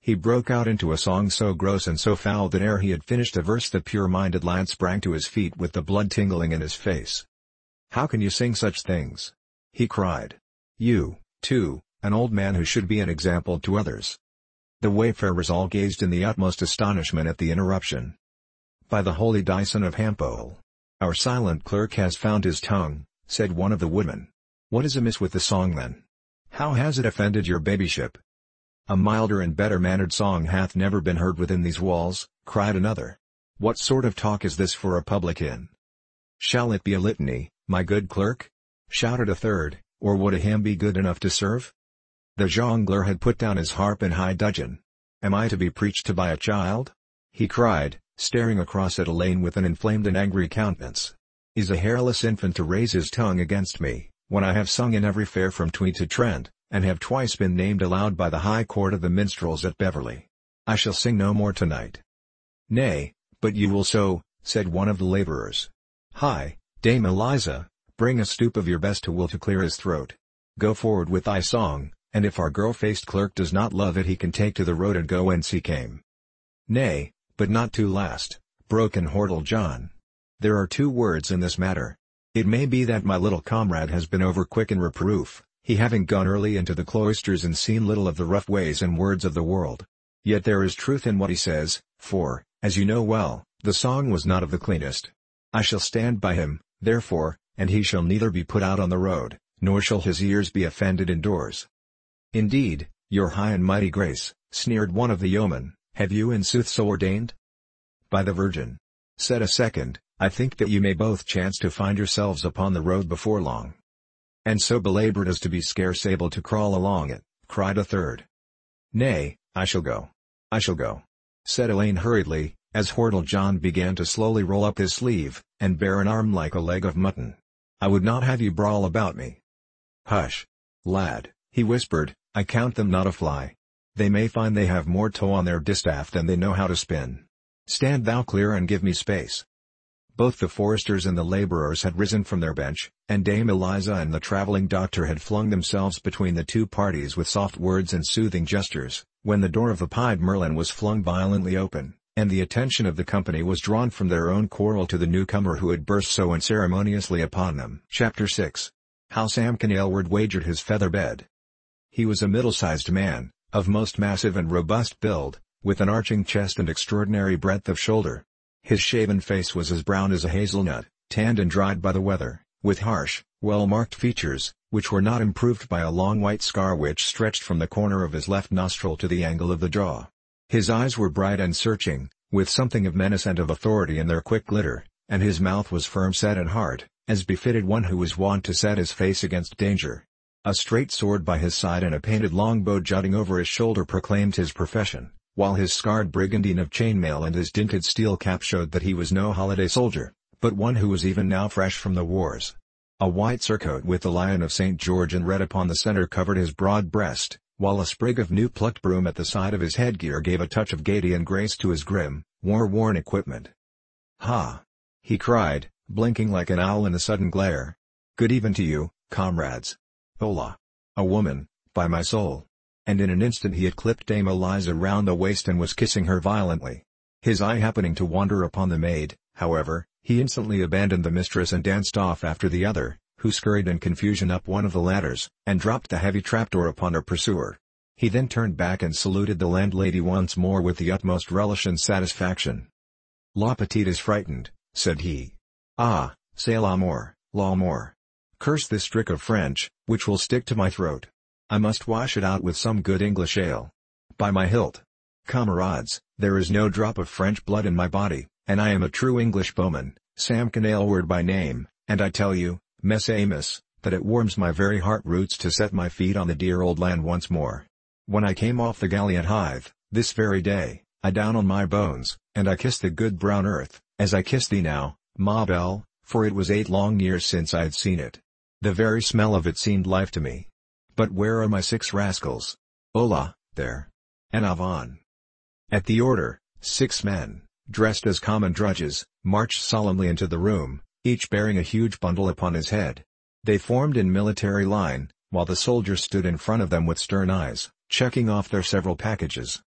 He broke out into a song so gross and so foul that ere he had finished a verse the pure-minded lad sprang to his feet with the blood tingling in his face. "How can you sing such things?" he cried. "You, too, an old man who should be an example to others." The wayfarers all gazed in the utmost astonishment at the interruption. "By the holy Dyson of Hampole! Our silent clerk has found his tongue," said one of the woodmen. "What is amiss with the song then? How has it offended your babyship?" "A milder and better-mannered song hath never been heard within these walls," cried another. "What sort of talk is this for a public inn?" "Shall it be a litany, my good clerk?" shouted a third, "or would a hymn be good enough to serve?" The jongleur had put down his harp in high dudgeon. "Am I to be preached to by a child?" he cried, staring across at Elaine with an inflamed and angry countenance. "Is a hairless infant to raise his tongue against me, when I have sung in every fair from Tweed to Trent, and have twice been named aloud by the High Court of the Minstrels at Beverley? I shall sing no more tonight." "Nay, but you will so," said one of the labourers. "Hi, Dame Eliza, bring a stoup of your best to Will to clear his throat. Go forward with thy song, and if our girl-faced clerk does not love it he can take to the road and go whence he came." "Nay, but not too last," broke in Hortel John. "There are two words in this matter. It may be that my little comrade has been over quick in reproof, he having gone early into the cloisters and seen little of the rough ways and words of the world. Yet there is truth in what he says, for, as you know well, the song was not of the cleanest. I shall stand by him, therefore, and he shall neither be put out on the road, nor shall his ears be offended indoors." "Indeed, your high and mighty grace," sneered one of the yeomen, "have you in sooth so ordained?" "By the Virgin," said a second, "I think that you may both chance to find yourselves upon the road before long." "And so belaboured as to be scarce able to crawl along it," cried a third. "Nay, I shall go. I shall go," said Elaine hurriedly, as Hortel John began to slowly roll up his sleeve, and bare an arm like a leg of mutton. "I would not have you brawl about me." "Hush, lad," he whispered, "I count them not a fly. They may find they have more tow on their distaff than they know how to spin. Stand thou clear and give me space." Both the foresters and the labourers had risen from their bench, and Dame Eliza and the travelling doctor had flung themselves between the two parties with soft words and soothing gestures, when the door of the Pied Merlin was flung violently open, and the attention of the company was drawn from their own quarrel to the newcomer who had burst so unceremoniously upon them. Chapter 6. How Samkin Aylward wagered his feather bed. He was a middle-sized man, of most massive and robust build, with an arching chest and extraordinary breadth of shoulder. His shaven face was as brown as a hazelnut, tanned and dried by the weather, with harsh, well-marked features, which were not improved by a long white scar which stretched from the corner of his left nostril to the angle of the jaw. His eyes were bright and searching, with something of menace and of authority in their quick glitter, and his mouth was firm-set and hard, as befitted one who was wont to set his face against danger. A straight sword by his side and a painted longbow jutting over his shoulder proclaimed his profession, while his scarred brigandine of chainmail and his dinted steel cap showed that he was no holiday soldier, but one who was even now fresh from the wars. A white surcoat with the Lion of St. George in red upon the centre covered his broad breast, while a sprig of new-plucked broom at the side of his headgear gave a touch of gaiety and grace to his grim, war-worn equipment. "Ha!" he cried, blinking like an owl in the sudden glare. "Good even to you, comrades. Hola! A woman, by my soul!" And in an instant he had clipped Dame Eliza round the waist and was kissing her violently. His eye happening to wander upon the maid, however, he instantly abandoned the mistress and danced off after the other, who scurried in confusion up one of the ladders, and dropped the heavy trapdoor upon her pursuer. He then turned back and saluted the landlady once more with the utmost relish and satisfaction. "La petite is frightened," said he. "Ah, c'est l'amour, l'amour. Curse this trick of French, which will stick to my throat. I must wash it out with some good English ale. By my hilt! Camarades, there is no drop of French blood in my body, and I am a true English bowman, Samkin Aylward by name, and I tell you, Mess Amos, that it warms my very heart roots to set my feet on the dear old land once more. When I came off the galley at Hythe, this very day, I down on my bones, and I kissed the good brown earth, as I kiss thee now, Ma Belle, for it was 8 long years since I had seen it. The very smell of it seemed life to me. But where are my 6 rascals? Hola, there. En avant." At the order, 6 men, dressed as common drudges, marched solemnly into the room, each bearing a huge bundle upon his head. They formed in military line, while the soldiers stood in front of them with stern eyes, checking off their several packages.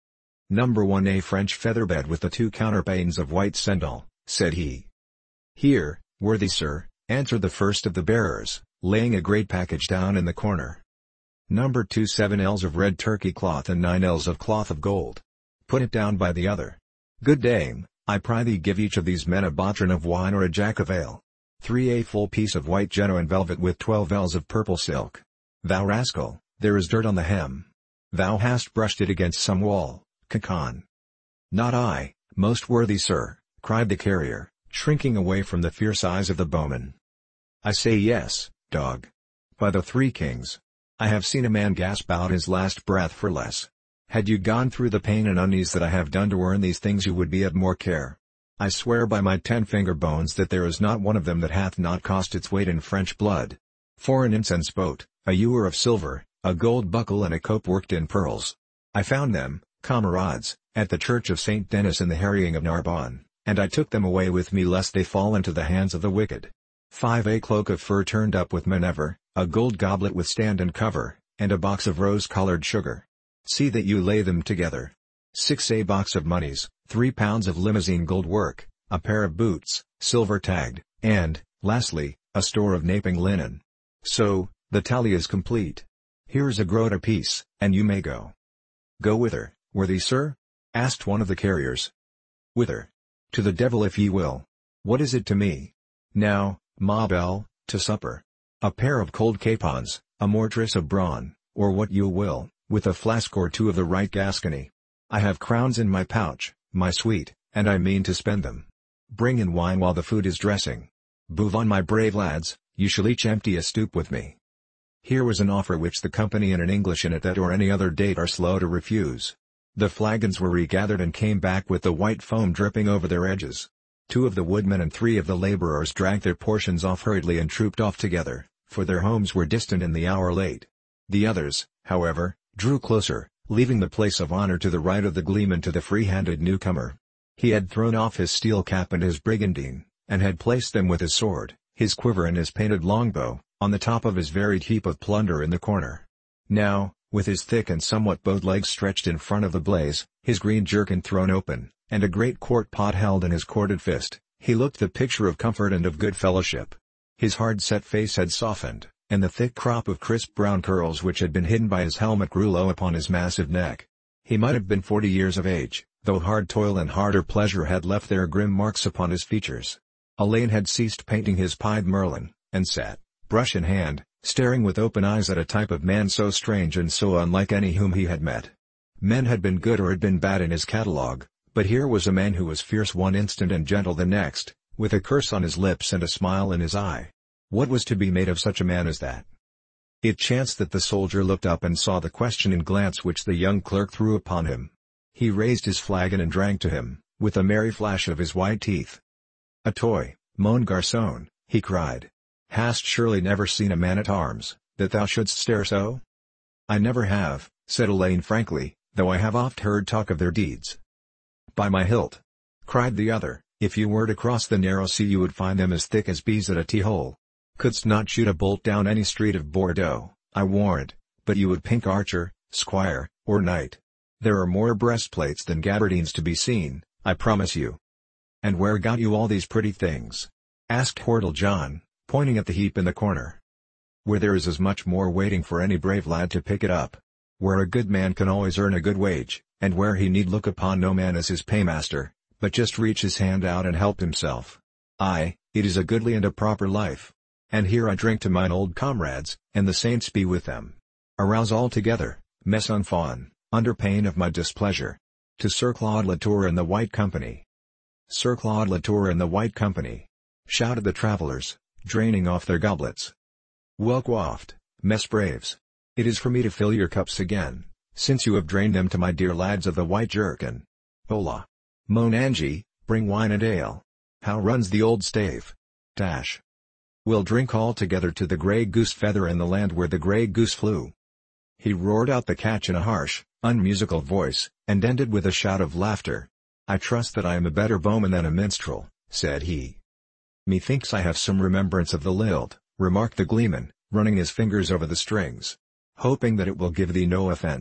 "Number 1, a French featherbed with the 2 counterpanes of white sendal," said he. "Here, worthy sir," answered the first of the bearers, laying a great package down in the corner. "Number 2, 7 ells of red Turkey cloth and 9 ells of cloth of gold." Put it down by the other. "Good dame, I prythee give each of these men a botron of wine or a jack of ale." 3, a full piece of white Genoan velvet with 12 ells of purple silk. "Thou rascal, there is dirt on the hem. Thou hast brushed it against some wall, Cacon." "Not I, most worthy sir," cried the carrier, shrinking away from the fierce eyes of the bowman. "I say yes, dog. By the 3 kings. I have seen a man gasp out his last breath for less. Had you gone through the pain and unease that I have done to earn these things, you would be at more care. I swear by my 10 finger bones that there is not one of them that hath not cost its weight in French blood. For an incense boat, a ewer of silver, a gold buckle and a cope worked in pearls. I found them, comrades, at the church of Saint Denis in the harrying of Narbonne, and I took them away with me lest they fall into the hands of the wicked. 5, a cloak of fur turned up with manever, a gold goblet with stand and cover, and a box of rose-colored sugar. See that you lay them together. 6, a box of moneys, 3 pounds of limousine gold work, a pair of boots, silver tagged, and, lastly, a store of naping linen. So, the tally is complete. Here is a groat apiece, and you may go." "Go whither, worthy sir?" asked one of the carriers. "Whither? To the devil if ye will. What is it to me? Now, ma belle, to supper. A pair of cold capons, a mortress of brawn, or what you will, with a flask or 2 of the right Gascony. I have crowns in my pouch, my sweet, and I mean to spend them. Bring in wine while the food is dressing. Bouvon, my brave lads, you shall each empty a stoup with me." Here was an offer which the company in an English inn at that or any other date are slow to refuse. The flagons were regathered and came back with the white foam dripping over their edges. 2 of the woodmen and 3 of the laborers dragged their portions off hurriedly and trooped off together, for their homes were distant and the hour late. The others, however, drew closer, leaving the place of honor to the right of the gleeman to the free-handed newcomer. He had thrown off his steel cap and his brigandine, and had placed them with his sword, his quiver and his painted longbow, on the top of his varied heap of plunder in the corner. Now, with his thick and somewhat bowed legs stretched in front of the blaze, his green jerkin thrown open, and a great quart pot held in his corded fist, he looked the picture of comfort and of good fellowship. His hard-set face had softened, and the thick crop of crisp brown curls which had been hidden by his helmet grew low upon his massive neck. He might have been 40 years of age, though hard toil and harder pleasure had left their grim marks upon his features. Elaine had ceased painting his pied Merlin, and sat, brush in hand, staring with open eyes at a type of man so strange and so unlike any whom he had met. Men had been good or had been bad in his catalogue, but here was a man who was fierce one instant and gentle the next, with a curse on his lips and a smile in his eye. What was to be made of such a man as that? It chanced that the soldier looked up and saw the questioning glance which the young clerk threw upon him. He raised his flagon and drank to him, with a merry flash of his white teeth. "A toy, mon garçon," he cried. "Hast surely never seen a man-at-arms, that thou shouldst stare so?" "I never have," said Elaine frankly, "though I have oft heard talk of their deeds." "By my hilt!" cried the other, "if you were to cross the narrow sea you would find them as thick as bees at a tea-hole. Couldst not shoot a bolt down any street of Bordeaux, I warrant, but you would pink archer, squire, or knight. There are more breastplates than gabardines to be seen, I promise you." "And where got you all these pretty things?" asked Hortal John, pointing at the heap in the corner. "Where there is as much more waiting for any brave lad to pick it up. Where a good man can always earn a good wage, and where he need look upon no man as his paymaster, but just reach his hand out and help himself. Aye, it is a goodly and a proper life. And here I drink to mine old comrades, and the saints be with them. Arouse all together, mes enfants, under pain of my displeasure. To Sir Claude Latour and the White Company." "Sir Claude Latour and the White Company!" shouted the travellers, draining off their goblets. "Well quaffed, mes braves. It is for me to fill your cups again, since you have drained them to my dear lads of the White Jerkin. Hola! Mon Angie, bring wine and ale. How runs the old stave? Dash! We'll drink all together to the grey goose feather and the land where the grey goose flew." He roared out the catch in a harsh, unmusical voice, and ended with a shout of laughter. "I trust that I am a better bowman than a minstrel," said he. "Methinks I have some remembrance of the lilt," remarked the gleeman, running his fingers over the strings. "Hoping that it will give thee no offence,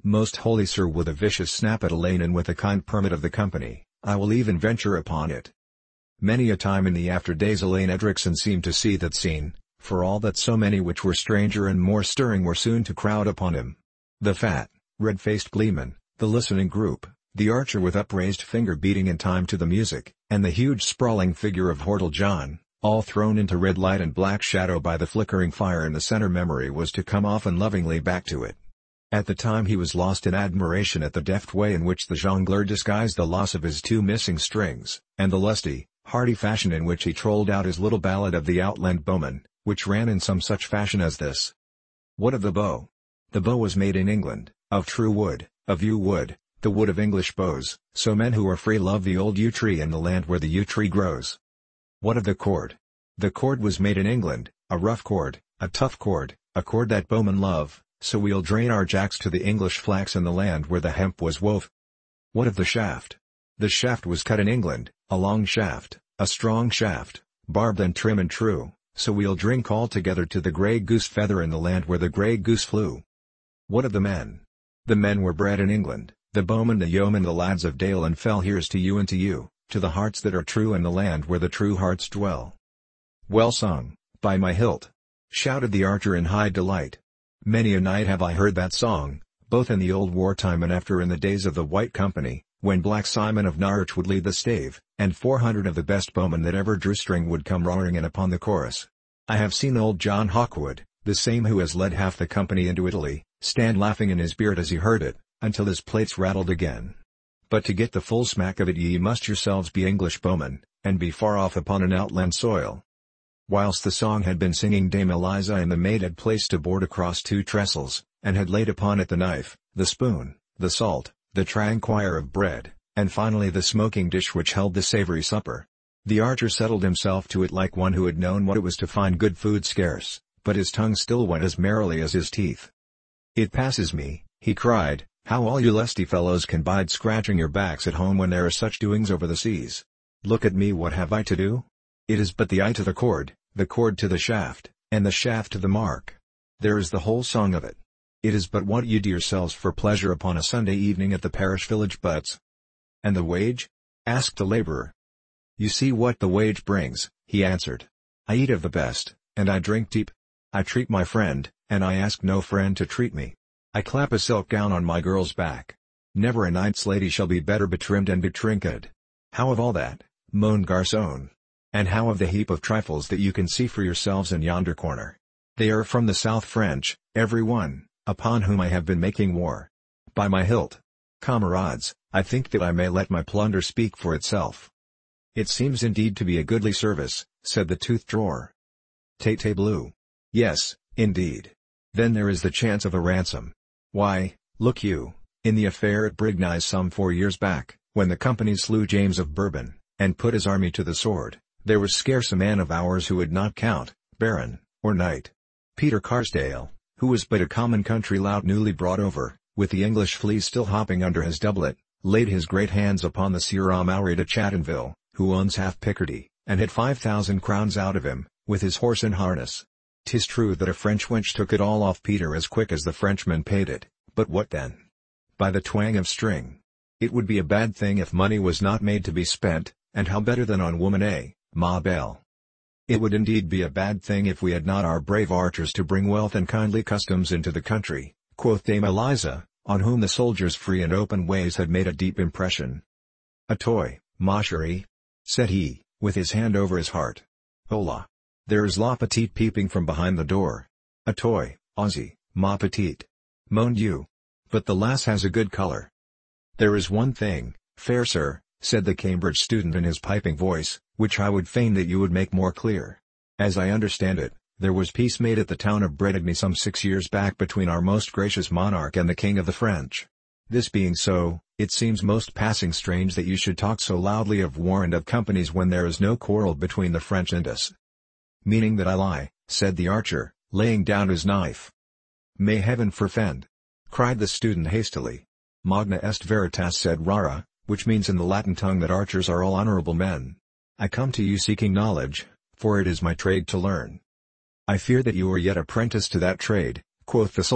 "Most holy sir," with a vicious snap at Elaine, "and with a kind permit of the company, I will even venture upon it." Many a time in the after days Elaine Edricson seemed to see that scene, for all that so many which were stranger and more stirring were soon to crowd upon him. The fat, red-faced gleeman, the listening group, the archer with upraised finger beating in time to the music, and the huge sprawling figure of Hortel John, all thrown into red light and black shadow by the flickering fire in the center. Memory was to come often lovingly back to it. At the time he was lost in admiration at the deft way in which the jongleur disguised the loss of his two missing strings, and the lusty, hearty fashion in which he trolled out his little ballad of the Outland Bowman, which ran in some such fashion as this. What of the bow? The bow was made in England, of true wood, of yew wood, the wood of English bows, so men who are free love the old yew tree and the land where the yew tree grows. What of the cord? The cord was made in England, a rough cord, a tough cord, a cord that bowmen love, so we'll drain our jacks to the English flax and the land where the hemp was wove. What of the shaft? The shaft was cut in England, a long shaft, a strong shaft, barbed and trim and true, so we'll drink all together to the grey goose feather in the land where the grey goose flew. What of the men? The men were bred in England, the bowmen, the yeomen, the lads of dale and fell. Here's to you and to you, to the hearts that are true and the land where the true hearts dwell. Well sung, by my hilt! Shouted the archer in high delight. Many a night have I heard that song, both in the old wartime and after in the days of the White Company, when Black Simon of Norwich would lead the stave, and 400 of the best bowmen that ever drew string would come roaring in upon the chorus. I have seen old John Hawkwood, the same who has led half the company into Italy, stand laughing in his beard as he heard it, until his plates rattled again. But to get the full smack of it ye must yourselves be English bowmen, and be far off upon an outland soil. Whilst the song had been singing, Dame Eliza and the maid had placed a board across two trestles, and had laid upon it the knife, the spoon, the salt, the tranquire of bread, and finally the smoking dish which held the savoury supper. The archer settled himself to it like one who had known what it was to find good food scarce, but his tongue still went as merrily as his teeth. "It passes me," he cried, "how all you lusty fellows can bide scratching your backs at home when there are such doings over the seas. Look at me, what have I to do? It is but the eye to the cord to the shaft, and the shaft to the mark. There is the whole song of it. It is but what you do yourselves for pleasure upon a Sunday evening at the parish village butts." "And the wage?" asked the labourer. "You see what the wage brings," he answered. "I eat of the best, and I drink deep. I treat my friend, and I ask no friend to treat me. I clap a silk gown on my girl's back. Never a knight's lady shall be better betrimmed and betrinketed. How of all that?" moaned Garçon. "And how of the heap of trifles that you can see for yourselves in yonder corner? They are from the South French, every one, upon whom I have been making war. By my hilt! Comrades, I think that I may let my plunder speak for itself." "It seems indeed to be a goodly service," said the tooth drawer. "Tete bleu! Yes, indeed. Then there is the chance of a ransom. Why, look you, in the affair at Brignies some 4 years back, when the company slew James of Bourbon, and put his army to the sword, there was scarce a man of ours who would not count, baron, or knight. Peter Carsdale, who was but a common country lout newly brought over, with the English fleas still hopping under his doublet, laid his great hands upon the Sieur Maury de Chatonville, who owns half Picardy, and had 5,000 crowns out of him, with his horse and harness. 'Tis true that a French wench took it all off Peter as quick as the Frenchman paid it, but what then? By the twang of string. It would be a bad thing if money was not made to be spent, and how better than on woman, ma belle? It would indeed be a bad thing if we had not our brave archers to bring wealth and kindly customs into the country," quoth Dame Eliza, on whom the soldier's free and open ways had made a deep impression. "A toy, ma chérie," said he, with his hand over his heart. "Hola! There is La Petite peeping from behind the door. A toy, Ozzy, ma petite. Mon Dieu! But the lass has a good colour." "There is one thing, fair sir," said the Cambridge student in his piping voice, "which I would fain that you would make more clear. As I understand it, there was peace made at the town of Bretigny some 6 years back between our most gracious monarch and the King of the French. This being so, it seems most passing strange that you should talk so loudly of war and of companies when there is no quarrel between the French and us." "Meaning that I lie," said the archer, laying down his knife. "May heaven forfend!" cried the student hastily. "Magna est veritas," said Rara, which means in the Latin tongue that archers are all honorable men. "I come to you seeking knowledge, for it is my trade to learn." "I fear that you are yet apprentice to that trade," quoth the soldier,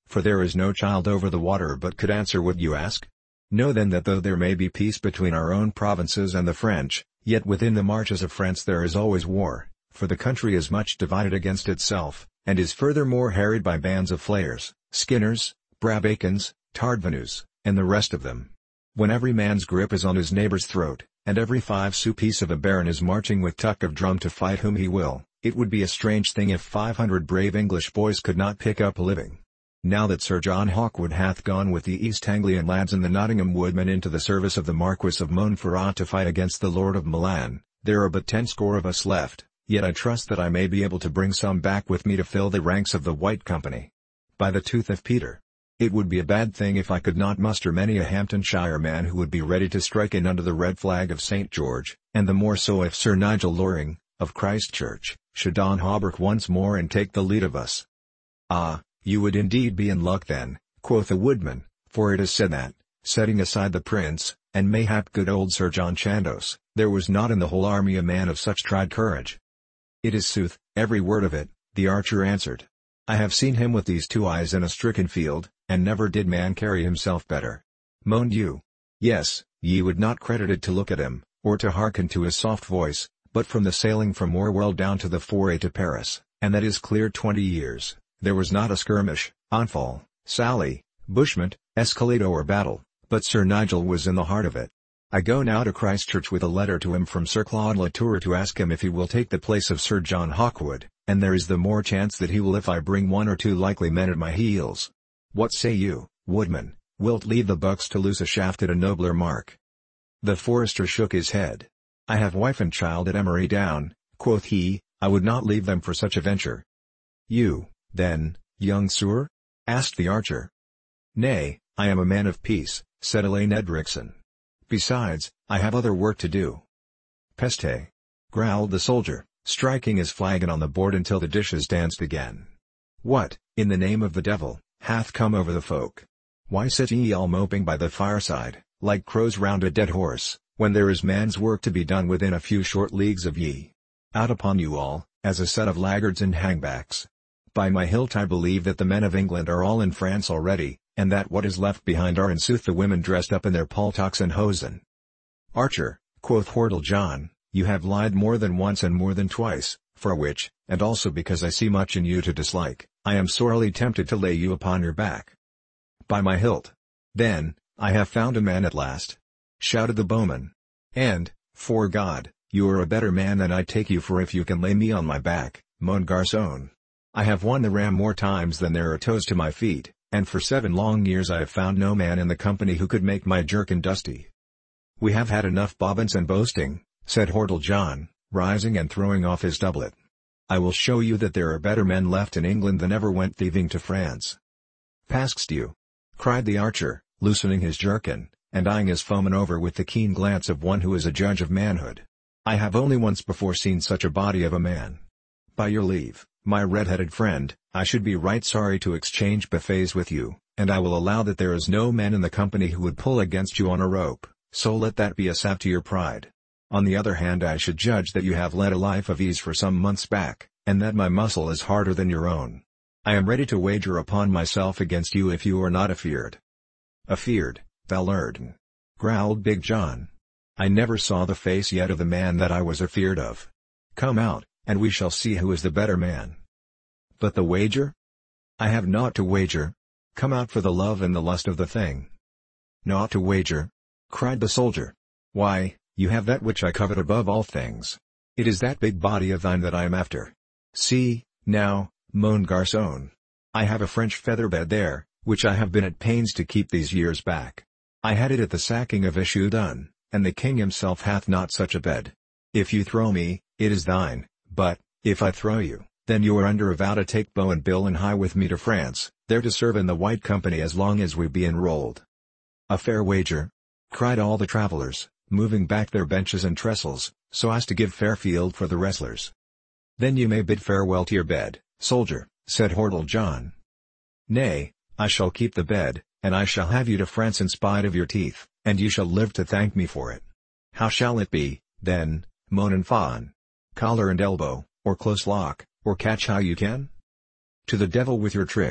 for there is no child over the water but could answer what you ask. Know then that though there may be peace between our own provinces and the French, yet within the marches of France there is always war, for the country is much divided against itself, and is furthermore harried by bands of flayers, skinners, brabacons, tardvenus, and the rest of them. When every man's grip is on his neighbor's throat, and every 5-sou piece of a baron is marching with tuck of drum to fight whom he will, it would be a strange thing if 500 brave English boys could not pick up a living. Now that Sir John Hawkwood hath gone with the East Anglian lads and the Nottingham woodmen into the service of the Marquis of Montferrat to fight against the Lord of Milan, there are but 10 score of us left, yet I trust that I may be able to bring some back with me to fill the ranks of the White Company. By the tooth of Peter! It would be a bad thing if I could not muster many a Hamptonshire man who would be ready to strike in under the red flag of St. George, and the more so if Sir Nigel Loring, of Christchurch, should don hauberk once more and take the lead of us. Ah, you would indeed be in luck then, quoth the woodman, for it is said that, setting aside the prince, and mayhap good old Sir John Chandos, there was not in the whole army a man of such tried courage. It is sooth, every word of it, the archer answered. I have seen him with these 2 eyes in a stricken field, and never did man carry himself better. Moaned you? Yes, ye would not credit it to look at him, or to hearken to his soft voice, but from the sailing from Orwell down to the foray to Paris, and that is clear 20 years, there was not a skirmish, onfall, sally, bushment, escalade or battle, but Sir Nigel was in the heart of it. I go now to Christchurch with a letter to him from Sir Claude Latour to ask him if he will take the place of Sir John Hawkwood, and there is the more chance that he will if I bring 1 or 2 likely men at my heels. What say you, woodman, wilt leave the bucks to loose a shaft at a nobler mark? The forester shook his head. I have wife and child at Emery Down, quoth he, I would not leave them for such a venture. You, then, young Sir? asked the archer. Nay, I am a man of peace, said Elaine Edrickson. Besides, I have other work to do. Peste! growled the soldier, striking his flagon on the board until the dishes danced again. What, in the name of the devil, hath come over the folk? Why sit ye all moping by the fireside, like crows round a dead horse, when there is man's work to be done within a few short leagues of ye? Out upon you all, as a set of laggards and hangbacks! By my hilt I believe that the men of England are all in France already, and that what is left behind are in sooth the women dressed up in their paltocks and hosen. Archer, quoth Hordle John, you have lied more than once and more than twice, for which, and also because I see much in you to dislike, I am sorely tempted to lay you upon your back. By my hilt! Then, I have found a man at last! Shouted the bowman. And, fore God, you are a better man than I take you for if you can lay me on my back, moaned Garçon. I have won the ram more times than there are toes to my feet, and for 7 long years I have found no man in the company who could make my jerkin dusty. We have had enough bobbins and boasting, said Hordle John, rising and throwing off his doublet. I will show you that there are better men left in England than ever went thieving to France. Paskst you? cried the archer, loosening his jerkin, and eyeing his foeman over with the keen glance of one who is a judge of manhood. I have only once before seen such a body of a man. By your leave, my red-headed friend, I should be right sorry to exchange buffets with you, and I will allow that there is no man in the company who would pull against you on a rope, so let that be a sap to your pride. On the other hand, I should judge that you have led a life of ease for some months back, and that my muscle is harder than your own. I am ready to wager upon myself against you if you are not afeard. Afeard, Valerdon! growled Big John. I never saw the face yet of the man that I was afeard of. Come out, and we shall see who is the better man. But the wager? I have naught to wager. Come out for the love and the lust of the thing. Naught to wager? cried the soldier. Why, you have that which I covet above all things. It is that big body of thine that I am after. See, now, moaned Garçon. I have a French feather bed there, which I have been at pains to keep these years back. I had it at the sacking of Issoudun, and the king himself hath not such a bed. If you throw me, it is thine, but, if I throw you, then you are under a vow to take bow and bill and hie with me to France, there to serve in the White Company as long as we be enrolled. A fair wager? cried all the travellers, moving back their benches and trestles, so as to give fair field for the wrestlers. Then you may bid farewell to your bed, soldier, said Hordle John. Nay, I shall keep the bed, and I shall have you to France in spite of your teeth, and you shall live to thank me for it. How shall it be, then, mon enfant? Collar and elbow, or close lock, or catch how you can? To the devil with your tricks,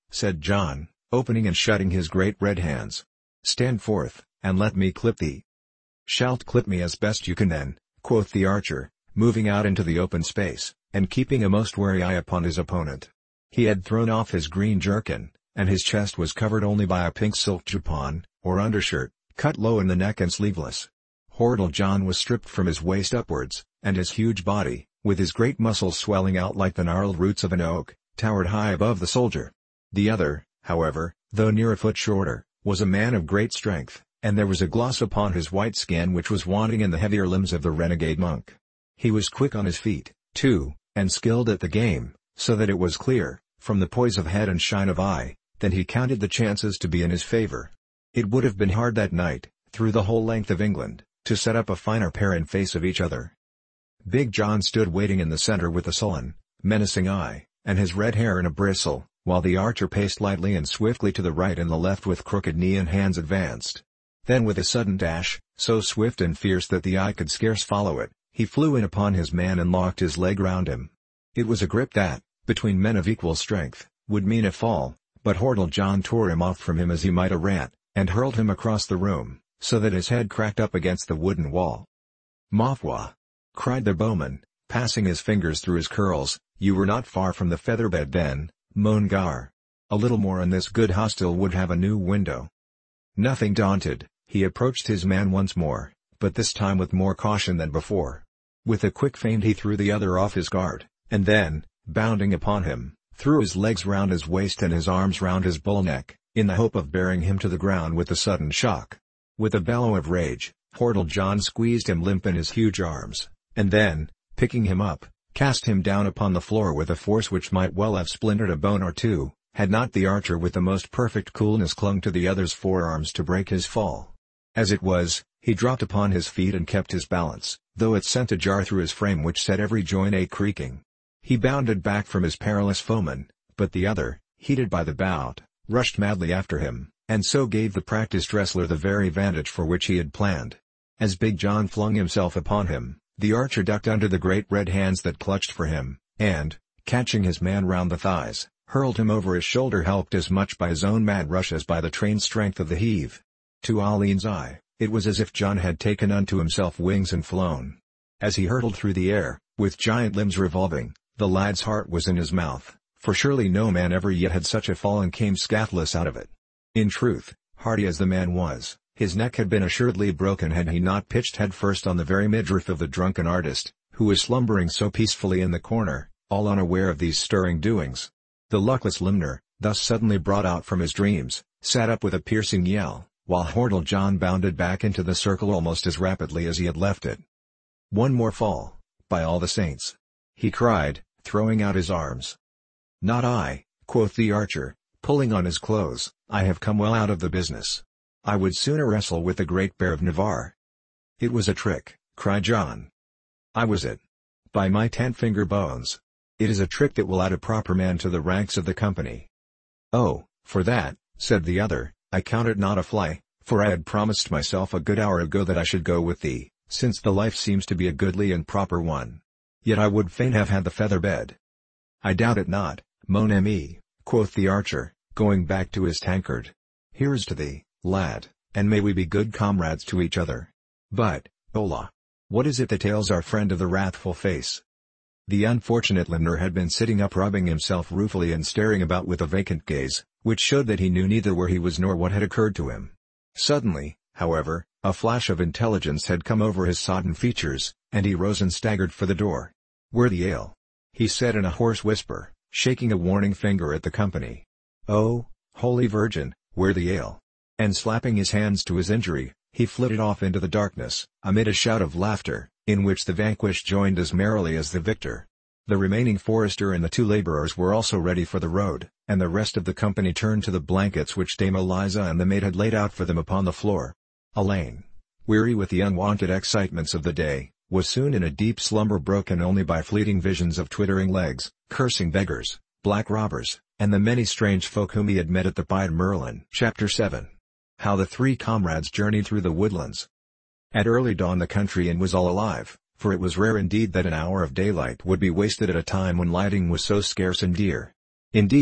said John, opening and shutting his great red hands. "Stand forth, and let me clip thee." "Shalt clip me as best you can then," quoth the archer, moving out into the open space, and keeping a most wary eye upon his opponent. He had thrown off his green jerkin, and his chest was covered only by a pink silk jupon, or undershirt, cut low in the neck and sleeveless. Hordle John was stripped from his waist upwards, and his huge body, with his great muscles swelling out like the gnarled roots of an oak, towered high above the soldier. The other, however, though near a foot shorter, was a man of great strength, and there was a gloss upon his white skin which was wanting in the heavier limbs of the renegade monk. He was quick on his feet, too, and skilled at the game, so that it was clear, from the poise of head and shine of eye, that he counted the chances to be in his favor. It would have been hard that night, through the whole length of England, to set up a finer pair in face of each other. Big John stood waiting in the center with a sullen, menacing eye, and his red hair in a bristle, while the archer paced lightly and swiftly to the right and the left with crooked knee and hands advanced. Then with a sudden dash, so swift and fierce that the eye could scarce follow it, he flew in upon his man and locked his leg round him. It was a grip that, between men of equal strength, would mean a fall, but Hordle John tore him off from him as he might a rat, and hurled him across the room, so that his head cracked up against the wooden wall. "Mafwa!" cried the bowman, passing his fingers through his curls, "you were not far from the feather-bed then, mon gar. A little more and this good hostel would have a new window." Nothing daunted, he approached his man once more, but this time with more caution than before. With a quick feint he threw the other off his guard, and then, bounding upon him, threw his legs round his waist and his arms round his bull neck, in the hope of bearing him to the ground with a sudden shock. With a bellow of rage, Hordle John squeezed him limp in his huge arms, and then, picking him up, cast him down upon the floor with a force which might well have splintered a bone or two, had not the archer with the most perfect coolness clung to the other's forearms to break his fall. As it was, he dropped upon his feet and kept his balance, though it sent a jar through his frame which set every joint a-creaking. He bounded back from his perilous foeman, but the other, heated by the bout, rushed madly after him, and so gave the practised wrestler the very vantage for which he had planned. As Big John flung himself upon him, the archer ducked under the great red hands that clutched for him, and, catching his man round the thighs, hurled him over his shoulder, helped as much by his own mad rush as by the trained strength of the heave. To Aline's eye, it was as if John had taken unto himself wings and flown. As he hurtled through the air, with giant limbs revolving, the lad's heart was in his mouth, for surely no man ever yet had such a fall and came scathless out of it. In truth, hardy as the man was, his neck had been assuredly broken had he not pitched head first on the very midriff of the drunken artist, who was slumbering so peacefully in the corner, all unaware of these stirring doings. The luckless limner, thus suddenly brought out from his dreams, sat up with a piercing yell, while Hordle John bounded back into the circle almost as rapidly as he had left it. "One more fall, by all the saints!" he cried, throwing out his arms. "Not I," quoth the archer, pulling on his clothes, "I have come well out of the business. I would sooner wrestle with the Great Bear of Navarre." "It was a trick," cried John. "I was it. By my 10-finger bones. It is a trick that will add a proper man to the ranks of the company." "Oh, for that," said the other, "I count it not a fly, for I had promised myself a good hour ago that I should go with thee, since the life seems to be a goodly and proper one. Yet I would fain have had the feather bed." "I doubt it not, mon ami," quoth the archer, going back to his tankard. "Here's to thee, lad, and may we be good comrades to each other. But, hola! What is it that ails our friend of the wrathful face?" The unfortunate limner had been sitting up rubbing himself ruefully and staring about with a vacant gaze, which showed that he knew neither where he was nor what had occurred to him. Suddenly, however, a flash of intelligence had come over his sodden features, and he rose and staggered for the door. "Where the ale?" he said in a hoarse whisper, shaking a warning finger at the company. "Oh, Holy Virgin, where the ale?" And slapping his hands to his injury, he flitted off into the darkness, amid a shout of laughter, in which the vanquished joined as merrily as the victor. The remaining forester and the 2 laborers were also ready for the road, and the rest of the company turned to the blankets which Dame Eliza and the maid had laid out for them upon the floor. Elaine, weary with the unwonted excitements of the day, was soon in a deep slumber broken only by fleeting visions of twittering legs, cursing beggars, black robbers, and the many strange folk whom he had met at the Pied Merlin. Chapter 7. How the 3 comrades journeyed through the woodlands. At early dawn the country inn was all alive, for it was rare indeed that an hour of daylight would be wasted at a time when lighting was so scarce and dear. Indeed,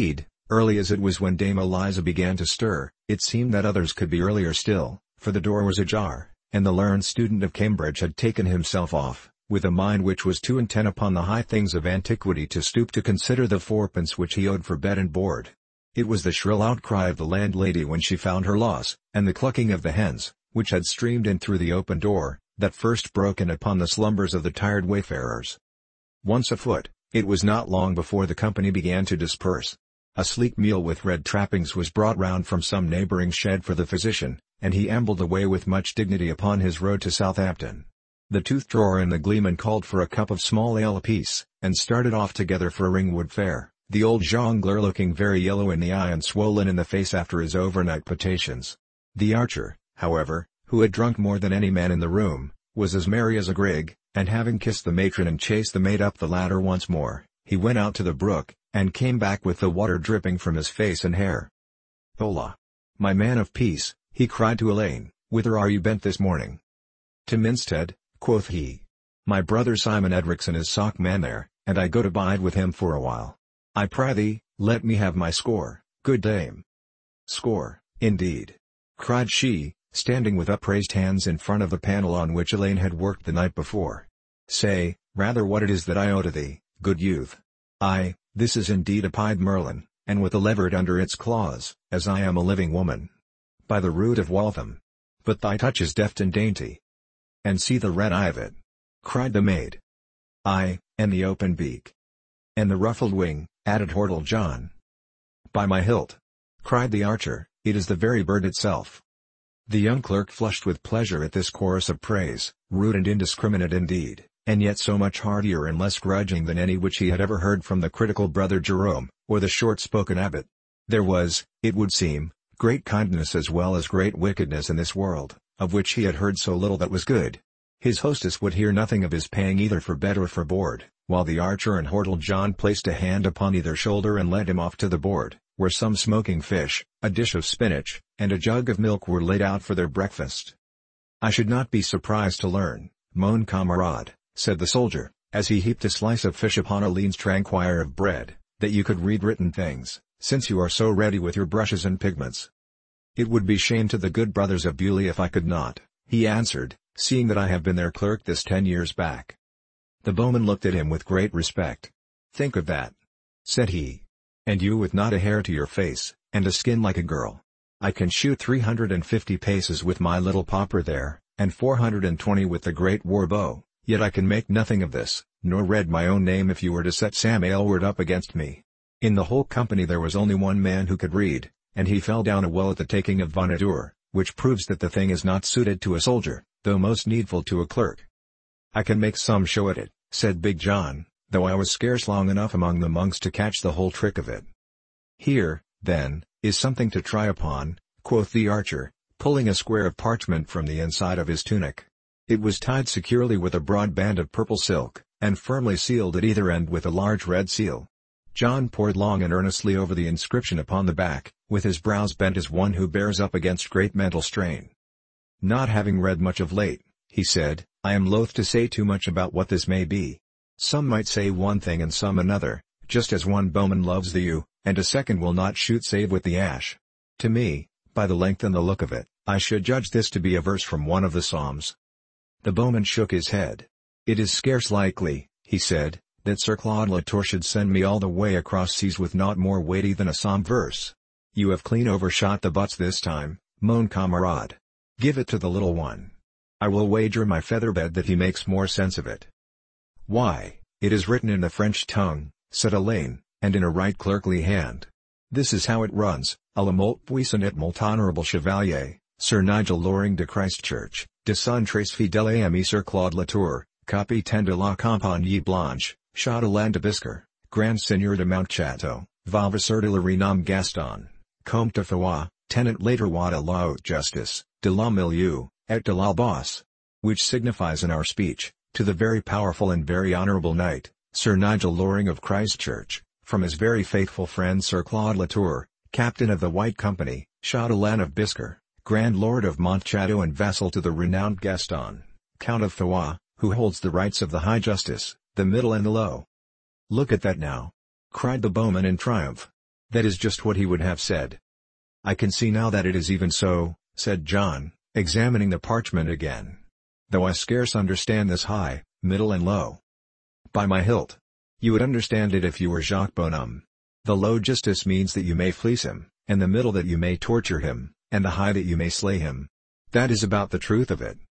Early as it was when Dame Eliza began to stir, it seemed that others could be earlier still, for the door was ajar, and the learned student of Cambridge had taken himself off, with a mind which was too intent upon the high things of antiquity to stoop to consider the fourpence which he owed for bed and board. It was the shrill outcry of the landlady when she found her loss, and the clucking of the hens, which had streamed in through the open door, that first broke in upon the slumbers of the tired wayfarers. Once afoot, it was not long before the company began to disperse. A sleek mule with red trappings was brought round from some neighbouring shed for the physician, and he ambled away with much dignity upon his road to Southampton. The tooth drawer and the gleeman called for a cup of small ale apiece, and started off together for Ringwood Fair, the old jongleur looking very yellow in the eye and swollen in the face after his overnight potations. The archer, however, who had drunk more than any man in the room, was as merry as a grig, and having kissed the matron and chased the maid up the ladder once more, he went out to the brook, and came back with the water dripping from his face and hair. "Hola! My man of peace," he cried to Elaine, "whither are you bent this morning?" "To Minstead," quoth he. "My brother Simon Edrickson is sock man there, and I go to bide with him for a while. I pry thee, let me have my score, good dame." "Score, indeed!" cried she, standing with upraised hands in front of the panel on which Elaine had worked the night before. "Say, rather what it is that I owe to thee, good youth. Aye, this is indeed a pied merlin, and with a leveret under its claws, as I am a living woman. By the rood of Waltham! But thy touch is deft and dainty. And see the red eye of it!" cried the maid. "Aye, and the open beak." "And the ruffled wing," added Hortel John. "By my hilt!" cried the archer, "it is the very bird itself." The young clerk flushed with pleasure at this chorus of praise, rude and indiscriminate indeed, and yet so much heartier and less grudging than any which he had ever heard from the critical brother Jerome, or the short-spoken abbot. There was, it would seem, great kindness as well as great wickedness in this world, of which he had heard so little that was good. His hostess would hear nothing of his paying either for bed or for board, while the archer and Hortel John placed a hand upon either shoulder and led him off to the board, where some smoking fish, a dish of spinach, and a jug of milk were laid out for their breakfast. "I should not be surprised to learn, mon camarade," said the soldier, as he heaped a slice of fish upon Elaine's tranquire of bread, "that you could read written things, since you are so ready with your brushes and pigments." "It would be shame to the good brothers of Beaulieu if I could not," he answered, "seeing that I have been their clerk this 10 years back." The bowman looked at him with great respect. "Think of that," said he. "And you with not a hair to your face, and a skin like a girl. I can shoot 350 paces with my little popper there, and 420 with the great war bow, yet I can make nothing of this, nor read my own name if you were to set Sam Aylward up against me. In the whole company there was only one man who could read, and he fell down a well at the taking of Vonadour, which proves that the thing is not suited to a soldier, though most needful to a clerk." "I can make some show at it," said Big John, "though I was scarce long enough among the monks to catch the whole trick of it." "Here, then, is something to try upon," quoth the archer, pulling a square of parchment from the inside of his tunic. It was tied securely with a broad band of purple silk, and firmly sealed at either end with a large red seal. John pored long and earnestly over the inscription upon the back, with his brows bent as one who bears up against great mental strain. "Not having read much of late," he said, "I am loath to say too much about what this may be. Some might say one thing and some another, just as one bowman loves the yew, and a second will not shoot save with the ash. To me, by the length and the look of it, I should judge this to be a verse from one of the Psalms." The bowman shook his head. "It is scarce likely," he said, "that Sir Claude Latour should send me all the way across seas with naught more weighty than a psalm verse. You have clean overshot the butts this time, mon camarade. Give it to the little one. I will wager my feather bed that he makes more sense of it." "Why, it is written in the French tongue," said Elaine, "and in a right clerkly hand. This is how it runs: A la molt puissant et molt honorable chevalier, Sir Nigel Loring de Christchurch, de son très fidèle ami Sir Claude Latour, capitaine de la Compagnie Blanche, Châtelain de Biscar, Grand Seigneur de Montchâteau, Vavasseur de la Renomme Gaston, Comte de Foix, tenant later roi de la Haute Justice, de la Milieu, et de l'Albos." Which signifies in our speech, "To the very powerful and very honourable knight, Sir Nigel Loring of Christchurch, from his very faithful friend Sir Claude Latour, Captain of the White Company, Châtelain of Biscar, Grand Lord of Montchâteau and vassal to the renowned Gaston, Count of Foix, who holds the rights of the high justice, the middle and the low." "Look at that now!" cried the bowman in triumph. That is just what he would have said. "I can see now that it is even so," said John, examining the parchment again. "Though I scarce understand this high, middle and low. By my hilt! You would understand it if you were Jacques Bonhomme. The low justice means that you may fleece him, and the middle that you may torture him, and the high that you may slay him. That is about the truth of it.